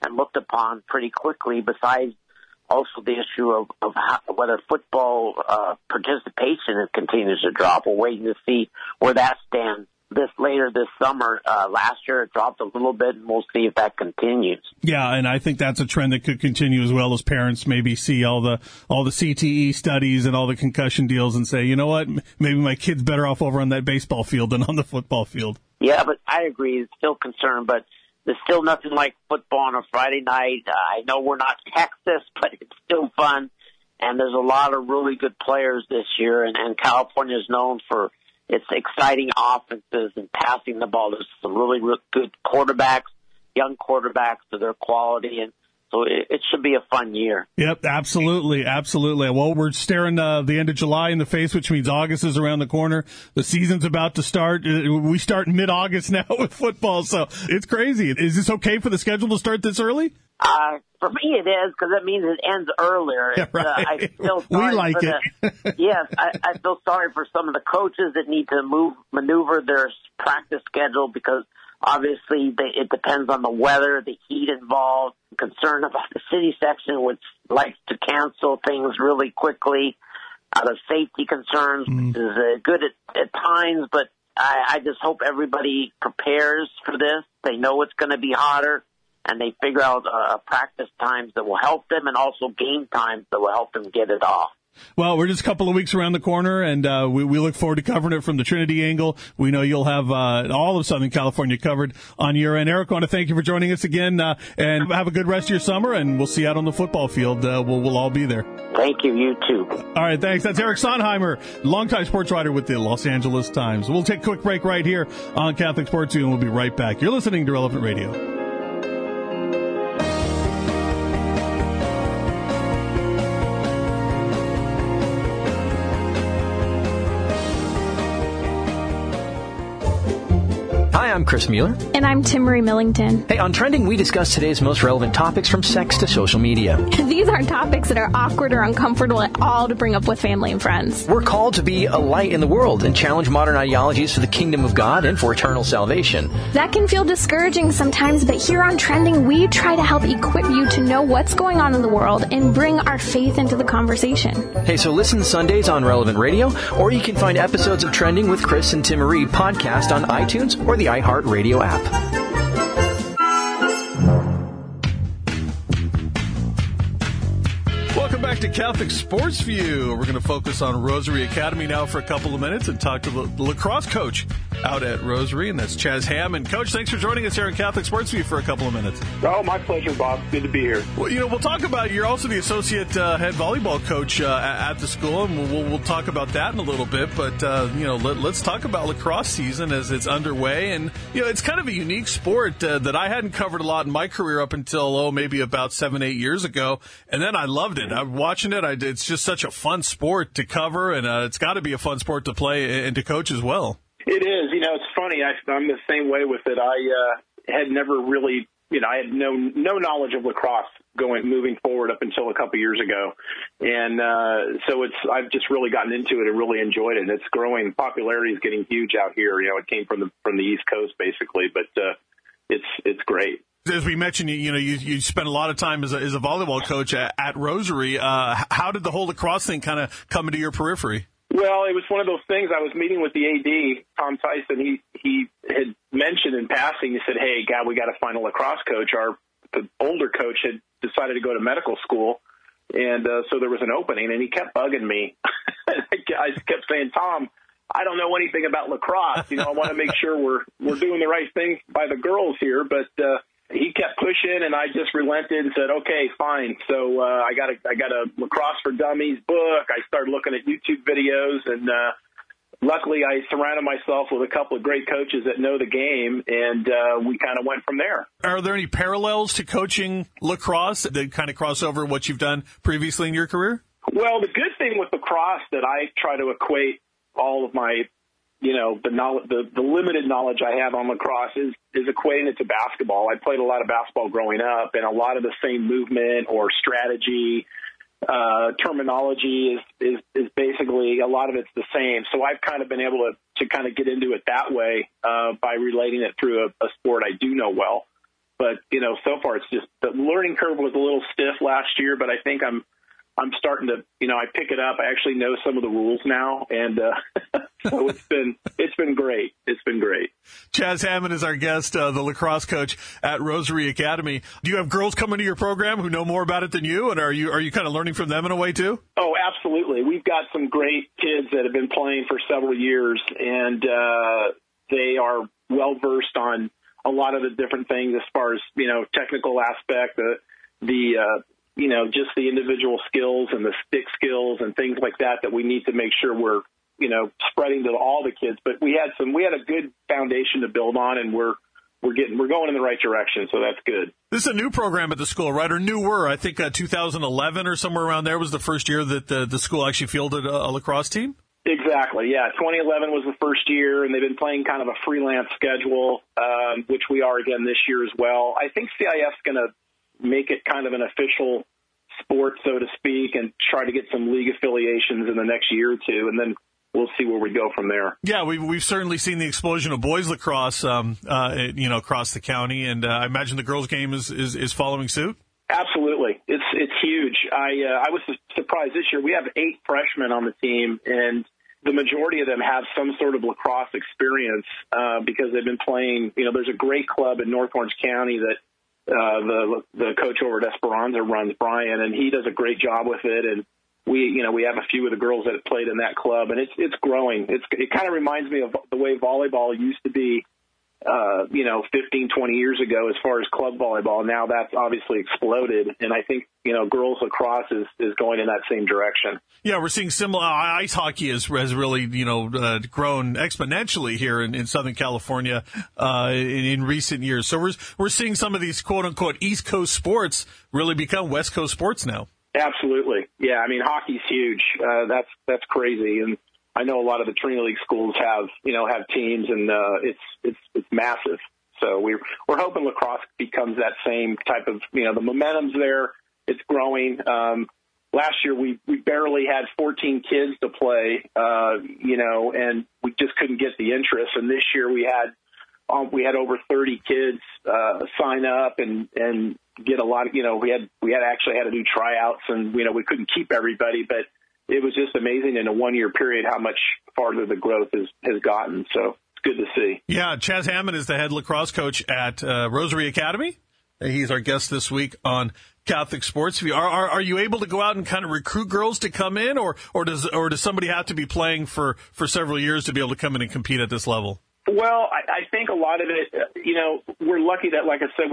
and looked upon pretty quickly, besides also the issue of whether football participation continues to drop. We're waiting to see where that stands later this summer. Last year it dropped a little bit, and we'll see if that continues. Yeah, and I think that's a trend that could continue, as well as parents maybe see all the CTE studies and all the concussion deals and say, you know what, maybe my kid's better off over on that baseball field than on the football field. Yeah, but I agree. It's still concerned, but there's still nothing like football on a Friday night. I know we're not Texas, but it's still fun. And there's a lot of really good players this year. And California is known for its exciting offenses and passing the ball. There's some really good quarterbacks, young quarterbacks to their quality. And so it should be a fun year. Yep, absolutely, absolutely. Well, we're staring the end of July in the face, which means August is around the corner. The season's about to start. We start mid-August now with football, so it's crazy. Is this okay for the schedule to start this early? For me, it is, because it means it ends earlier. Yeah, right. I feel sorry we like it. Yes, I feel sorry for some of the coaches that need to maneuver their practice schedule, because obviously it depends on the weather, the heat involved, concern about the city section, which likes to cancel things really quickly out of safety concerns, which is good at times, but I just hope everybody prepares for this. They know it's going to be hotter, and they figure out practice times that will help them, and also game times that will help them get it off. Well, we're just a couple of weeks around the corner, and we look forward to covering it from the Trinity angle. We know you'll have all of Southern California covered on your end. Eric, I want to thank you for joining us again, and have a good rest of your summer, and we'll see you out on the football field. We'll all be there. Thank you. You too. All right, thanks. That's Eric Sonheimer, longtime sports writer with the Los Angeles Times. We'll take a quick break right here on Catholic Sports View, and we'll be right back. You're listening to Relevant Radio. Hi, I'm Chris Mueller. And I'm Tim Marie Millington. Hey, on Trending, we discuss today's most relevant topics from sex to social media. These aren't topics that are awkward or uncomfortable at all to bring up with family and friends. We're called to be a light in the world and challenge modern ideologies for the kingdom of God and for eternal salvation. That can feel discouraging sometimes, but here on Trending, we try to help equip you to know what's going on in the world and bring our faith into the conversation. Hey, so listen Sundays on Relevant Radio, or you can find episodes of Trending with Chris and Tim Marie podcast on iTunes or the iHeartRadio app. Welcome back to Catholic Sports View. We're going to focus on Rosary Academy now for a couple of minutes and talk to the lacrosse coach out at Rosary, and that's Chaz Hammond. Coach, thanks for joining us here in Catholic Sports View for a couple of minutes. Oh, my pleasure, Bob. Good to be here. Well, we'll talk about, you're also the associate head volleyball coach at the school, and we'll talk about that in a little bit, but, let's talk about lacrosse season as it's underway, and, it's kind of a unique sport that I hadn't covered a lot in my career up until, maybe about 7-8 years ago, and then I loved it. I'm watching it. It's just such a fun sport to cover, and it's got to be a fun sport to play and to coach as well. It is. It's funny. I'm the same way with it. I had never really, I had no knowledge of lacrosse moving forward up until a couple years ago, and so I've just really gotten into it and really enjoyed it. And it's growing. Popularity is getting huge out here. It came from the East Coast basically, but it's great. As we mentioned, you spent a lot of time as a volleyball coach at Rosary. How did the whole lacrosse thing kind of come into your periphery? Well, it was one of those things. I was meeting with the AD, Tom Tyson. He had mentioned in passing, he said, "Hey, God, we got to find a lacrosse coach." The older coach had decided to go to medical school, and so there was an opening, and he kept bugging me. I kept saying, "Tom, I don't know anything about lacrosse. I want to make sure we're doing the right thing by the girls here." But he kept pushing, and I just relented and said, "Okay, fine." So I got a Lacrosse for Dummies book. I started looking at YouTube videos, and luckily I surrounded myself with a couple of great coaches that know the game, and we kind of went from there. Are there any parallels to coaching lacrosse that kind of cross over what you've done previously in your career? Well, the good thing with lacrosse that I try to equate all of my the limited knowledge I have on lacrosse is equating it to basketball. I played a lot of basketball growing up, and a lot of the same movement or strategy, terminology is basically, a lot of it's the same. So I've kind of been able to kind of get into it that way by relating it through a sport I do know well. But so far it's just the learning curve was a little stiff last year, but I think I'm starting to, I pick it up. I actually know some of the rules now, and so it's been great. It's been great. Chaz Hammond is our guest, the lacrosse coach at Rosary Academy. Do you have girls come into your program who know more about it than you, and are you kind of learning from them in a way too? Oh, absolutely. We've got some great kids that have been playing for several years, and they are well versed on a lot of the different things as far as technical aspect, just the individual skills and the stick skills and things like that we need to make sure we're, spreading to all the kids. But we had a good foundation to build on, and we're going in the right direction. So that's good. This is a new program at the school, right? Or newer. I think 2011 or somewhere around there was the first year that the school actually fielded a lacrosse team. Exactly. Yeah. 2011 was the first year, and they've been playing kind of a freelance schedule, which we are again this year as well. I think CIF's going to make it kind of an official sport, so to speak, and try to get some league affiliations in the next year or two, and then we'll see where we go from there. Yeah, we've certainly seen the explosion of boys lacrosse, across the county, and I imagine the girls' game is following suit. Absolutely, it's huge. I was surprised this year. We have 8 freshmen on the team, and the majority of them have some sort of lacrosse experience because they've been playing. There's a great club in North Orange County that the coach over at Esperanza runs, Brian, and he does a great job with it. And we have a few of the girls that have played in that club, and it's growing. It kind of reminds me of the way volleyball used to be, 15, 20 years ago as far as club volleyball. Now that's obviously exploded, and I think, girls lacrosse is going in that same direction. Yeah, we're seeing similar. Ice hockey has really, grown exponentially here in Southern California in recent years. So we're seeing some of these quote unquote East Coast sports really become West Coast sports now. Absolutely. Yeah. I mean, hockey's huge. That's crazy. And I know a lot of the Trinity League schools have teams, and it's massive. So we're hoping lacrosse becomes that same type of, the momentum's there. It's growing. Last year we barely had 14 kids to play, and we just couldn't get the interest. And this year we had over 30 kids sign up and get a lot of, we had actually had to do tryouts, and we couldn't keep everybody, but it was just amazing in a 1-year period how much farther the growth has gotten. So it's good to see. Yeah, Chaz Hammond is the head lacrosse coach at Rosary Academy. He's our guest this week on Catholic Sports View. Are you able to go out and kind of recruit girls to come in, or does somebody have to be playing for several years to be able to come in and compete at this level? Well, I think a lot of it, we're lucky that, like I said,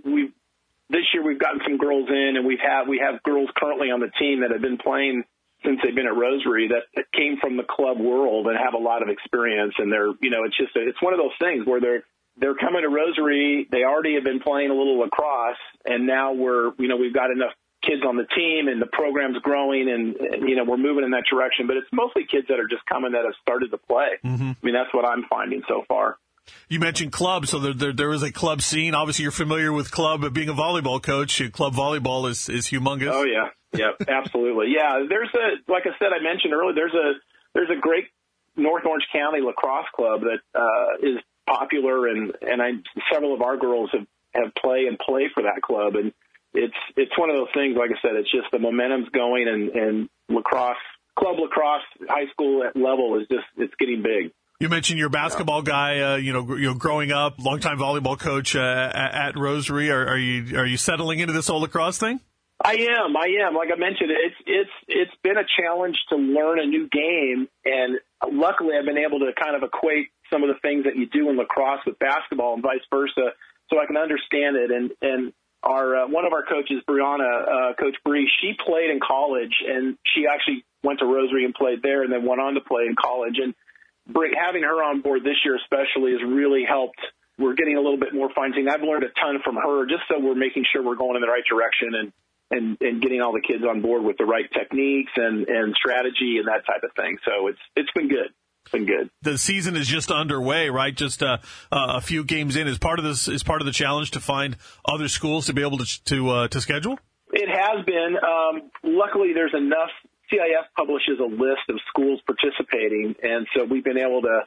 this year we've gotten some girls in, and we have girls currently on the team that have been playing since they've been at Rosary that came from the club world and have a lot of experience. And they're, it's one of those things where they're coming to Rosary. They already have been playing a little lacrosse, and now we've got enough kids on the team, and the program's growing, and we're moving in that direction. But it's mostly kids that are just coming that have started to play. Mm-hmm. I mean, that's what I'm finding so far. You mentioned club, so there is a club scene. Obviously, you're familiar with club. Being a volleyball coach, club volleyball is humongous. Oh yeah, absolutely. Yeah, like I said, I mentioned earlier, there's a great North Orange County lacrosse club that is popular, and several of our girls have played for that club, and it's one of those things. Like I said, it's just the momentum's going, and club lacrosse high school level it's getting big. You mentioned your basketball guy, growing up, longtime volleyball coach at Rosary. Are you settling into this whole lacrosse thing? I am. Like I mentioned, it's been a challenge to learn a new game, and luckily I've been able to kind of equate some of the things that you do in lacrosse with basketball and vice versa, so I can understand it. And our one of our coaches, Brianna, Coach Bree, she played in college, and she actually went to Rosary and played there, and then went on to play in college. And having her on board this year especially has really helped. We're getting a little bit more fine-tuning. I've learned a ton from her, just so we're making sure we're going in the right direction and getting all the kids on board with the right techniques and strategy and that type of thing. So it's been good. It's been good. The season is just underway, right? Just a few games in. Is part of the challenge to find other schools to be able to schedule? It has been. Luckily, there's enough. CIF publishes a list of schools participating, and so we've been able to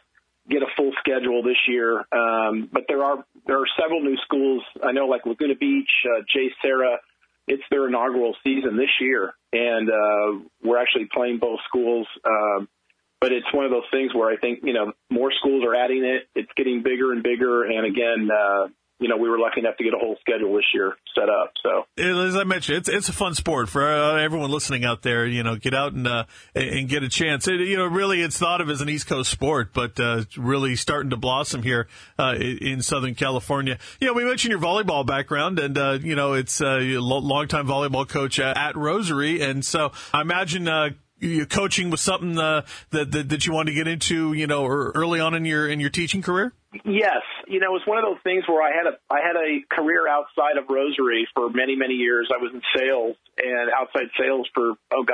get a full schedule this year. But there are several new schools. I know, like Laguna Beach, J. Sarah, it's their inaugural season this year, and we're actually playing both schools. But it's one of those things where I think, more schools are adding it. It's getting bigger and bigger. And again, we were lucky enough to get a whole schedule this year set up. So, as I mentioned, it's a fun sport for everyone listening out there. Get out and get a chance. Really, it's thought of as an East Coast sport, but really starting to blossom here in Southern California. We mentioned your volleyball background, and it's a longtime volleyball coach at Rosary, and so I imagine. Coaching was something that you wanted to get into, early on in your teaching career? Yes. It was one of those things where I had a career outside of Rosary for many, many years. I was in sales and outside sales for,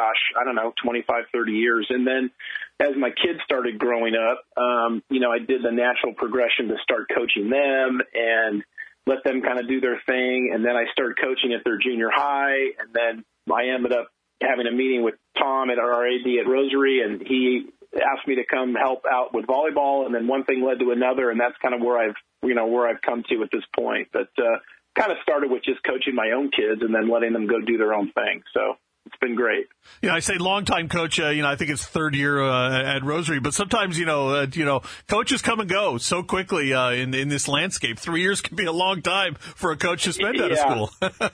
25, 30 years. And then as my kids started growing up, I did the natural progression to start coaching them and let them kind of do their thing. And then I started coaching at their junior high. And then I ended up having a meeting with Tom at our AD at Rosary, and he asked me to come help out with volleyball, and then one thing led to another, and that's kind of where I've come to at this point. But kind of started with just coaching my own kids and then letting them go do their own thing. So it's been great. I say longtime coach. I think it's third year at Rosary, but sometimes coaches come and go so quickly in this landscape. 3 years can be a long time for a coach to spend out of school.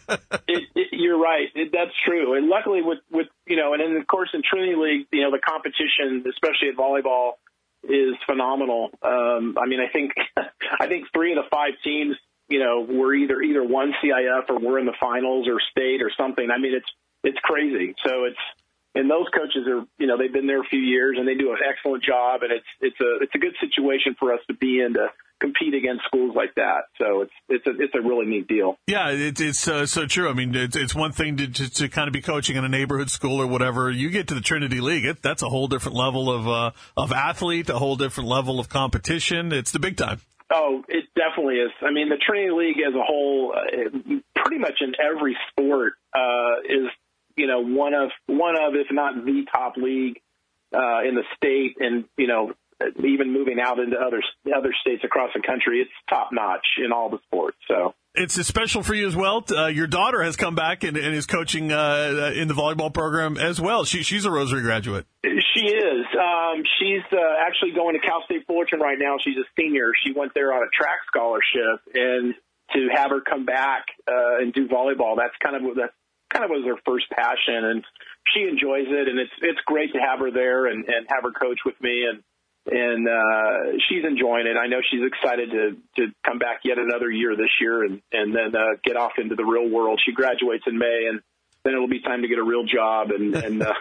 You're right. That's true. And luckily, with and then of course in Trinity League, the competition, especially at volleyball, is phenomenal. I think 3 of the 5 teams, were either won CIF or were in the finals or state or something. It's crazy. So and those coaches are, they've been there a few years and they do an excellent job. And it's a good situation for us to be in to compete against schools like that. So it's a really neat deal. Yeah, it's so true. It's one thing to kind of be coaching in a neighborhood school or whatever. You get to the Trinity League, that's a whole different level of athlete, a whole different level of competition. It's the big time. Oh, it definitely is. The Trinity League as a whole, pretty much in every sport, is one of, if not the top league in the state, and even moving out into other states across the country, it's top notch in all the sports. So it's special for you as well. Your daughter has come back and is coaching in the volleyball program as well. She's a Rosary graduate. She is. She's actually going to Cal State Fullerton right now. She's a senior. She went there on a track scholarship, and to have her come back and do volleyball, that's kind of was her first passion, and she enjoys it, and it's great to have her there and have her coach with me, and she's enjoying it. I know she's excited to come back yet another year this year and then get off into the real world. She graduates in May, and then it'll be time to get a real job and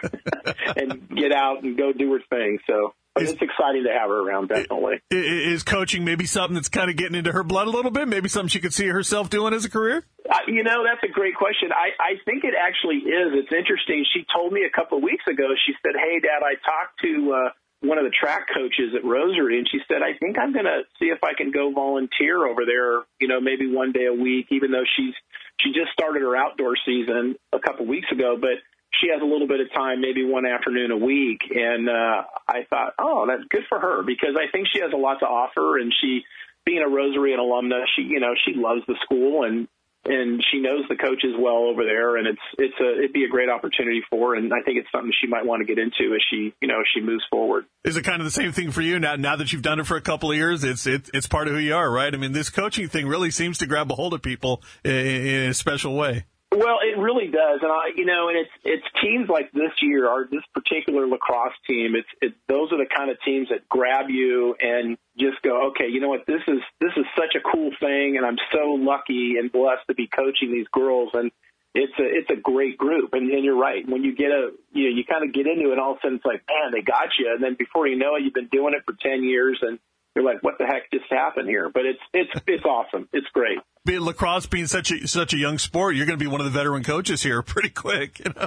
and get out and go do her thing. So it's exciting to have her around, definitely. Is coaching maybe something that's kind of getting into her blood a little bit? Maybe something she could see herself doing as a career? That's a great question. I think it actually is. It's interesting. She told me a couple of weeks ago, she said, "Hey, Dad, I talked to one of the track coaches at Rosary," and she said, "I think I'm going to see if I can go volunteer over there, maybe one day a week," even though she just started her outdoor season a couple of weeks ago, but she has a little bit of time, maybe one afternoon a week. And I thought, oh, that's good for her, because I think she has a lot to offer. And she, being a Rosary alumna, she loves the school and she knows the coaches well over there. And it'd be a great opportunity for her. And I think it's something she might want to get into as she moves forward. Is it kind of the same thing for you now that you've done it for a couple of years? It's part of who you are, right? This coaching thing really seems to grab a hold of people in a special way. Well, it really does, and it's teams like this year, this particular lacrosse team. Those are the kind of teams that grab you and just go, okay, you know what, this is such a cool thing, and I'm so lucky and blessed to be coaching these girls, and it's a great group. And you're right, when you get you kind of get into it, and all of a sudden it's like, man, they got you, and then before you know it, you've been doing it for 10 years, and you're like, what the heck just happened here? But it's awesome. It's great. Lacrosse being such a young sport, you're going to be one of the veteran coaches here pretty quick. Yeah,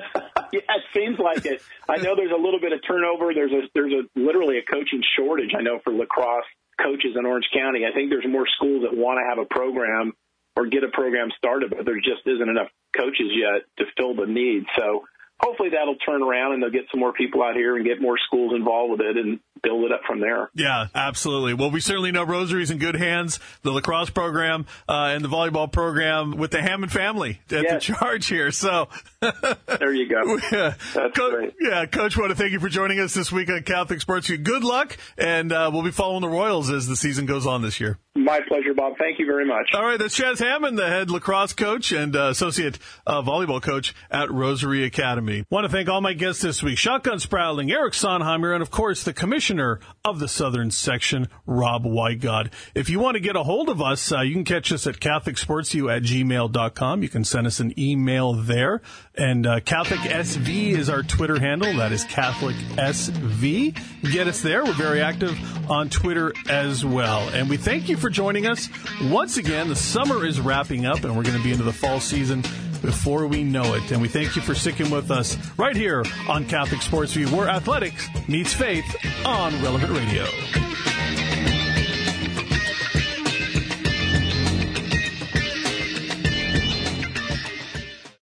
it seems like it. I know there's a little bit of turnover. There's literally a coaching shortage, I know, for lacrosse coaches in Orange County. I think there's more schools that want to have a program or get a program started, but there just isn't enough coaches yet to fill the need. So hopefully that'll turn around and they'll get some more people out here and get more schools involved with it. And build it up from there. Yeah, absolutely. Well, we certainly know Rosary's in good hands, the lacrosse program and the volleyball program with the Hammond family at the charge here. So there you go. That's great. Yeah, Coach, want to thank you for joining us this week on Catholic Sports View. Good luck, and we'll be following the Royals as the season goes on this year. My pleasure, Bob. Thank you very much. All right, that's Chaz Hammond, the head lacrosse coach and associate volleyball coach at Rosary Academy. Want to thank all my guests this week, Shotgun Spratling, Eric Sonheimer, and, of course, the commissioner of the Southern Section, Rob Weigod. If you want to get a hold of us, you can catch us at CatholicSportsView@gmail.com. You can send us an email there. And Catholic SV is our Twitter handle. That is Catholic SV. Get us there. We're very active on Twitter as well. And we thank you for joining us. Once again, the summer is wrapping up, and we're going to be into the fall season before we know it. And we thank you for sticking with us right here on Catholic Sports View, where athletics meets faith on Relevant Radio.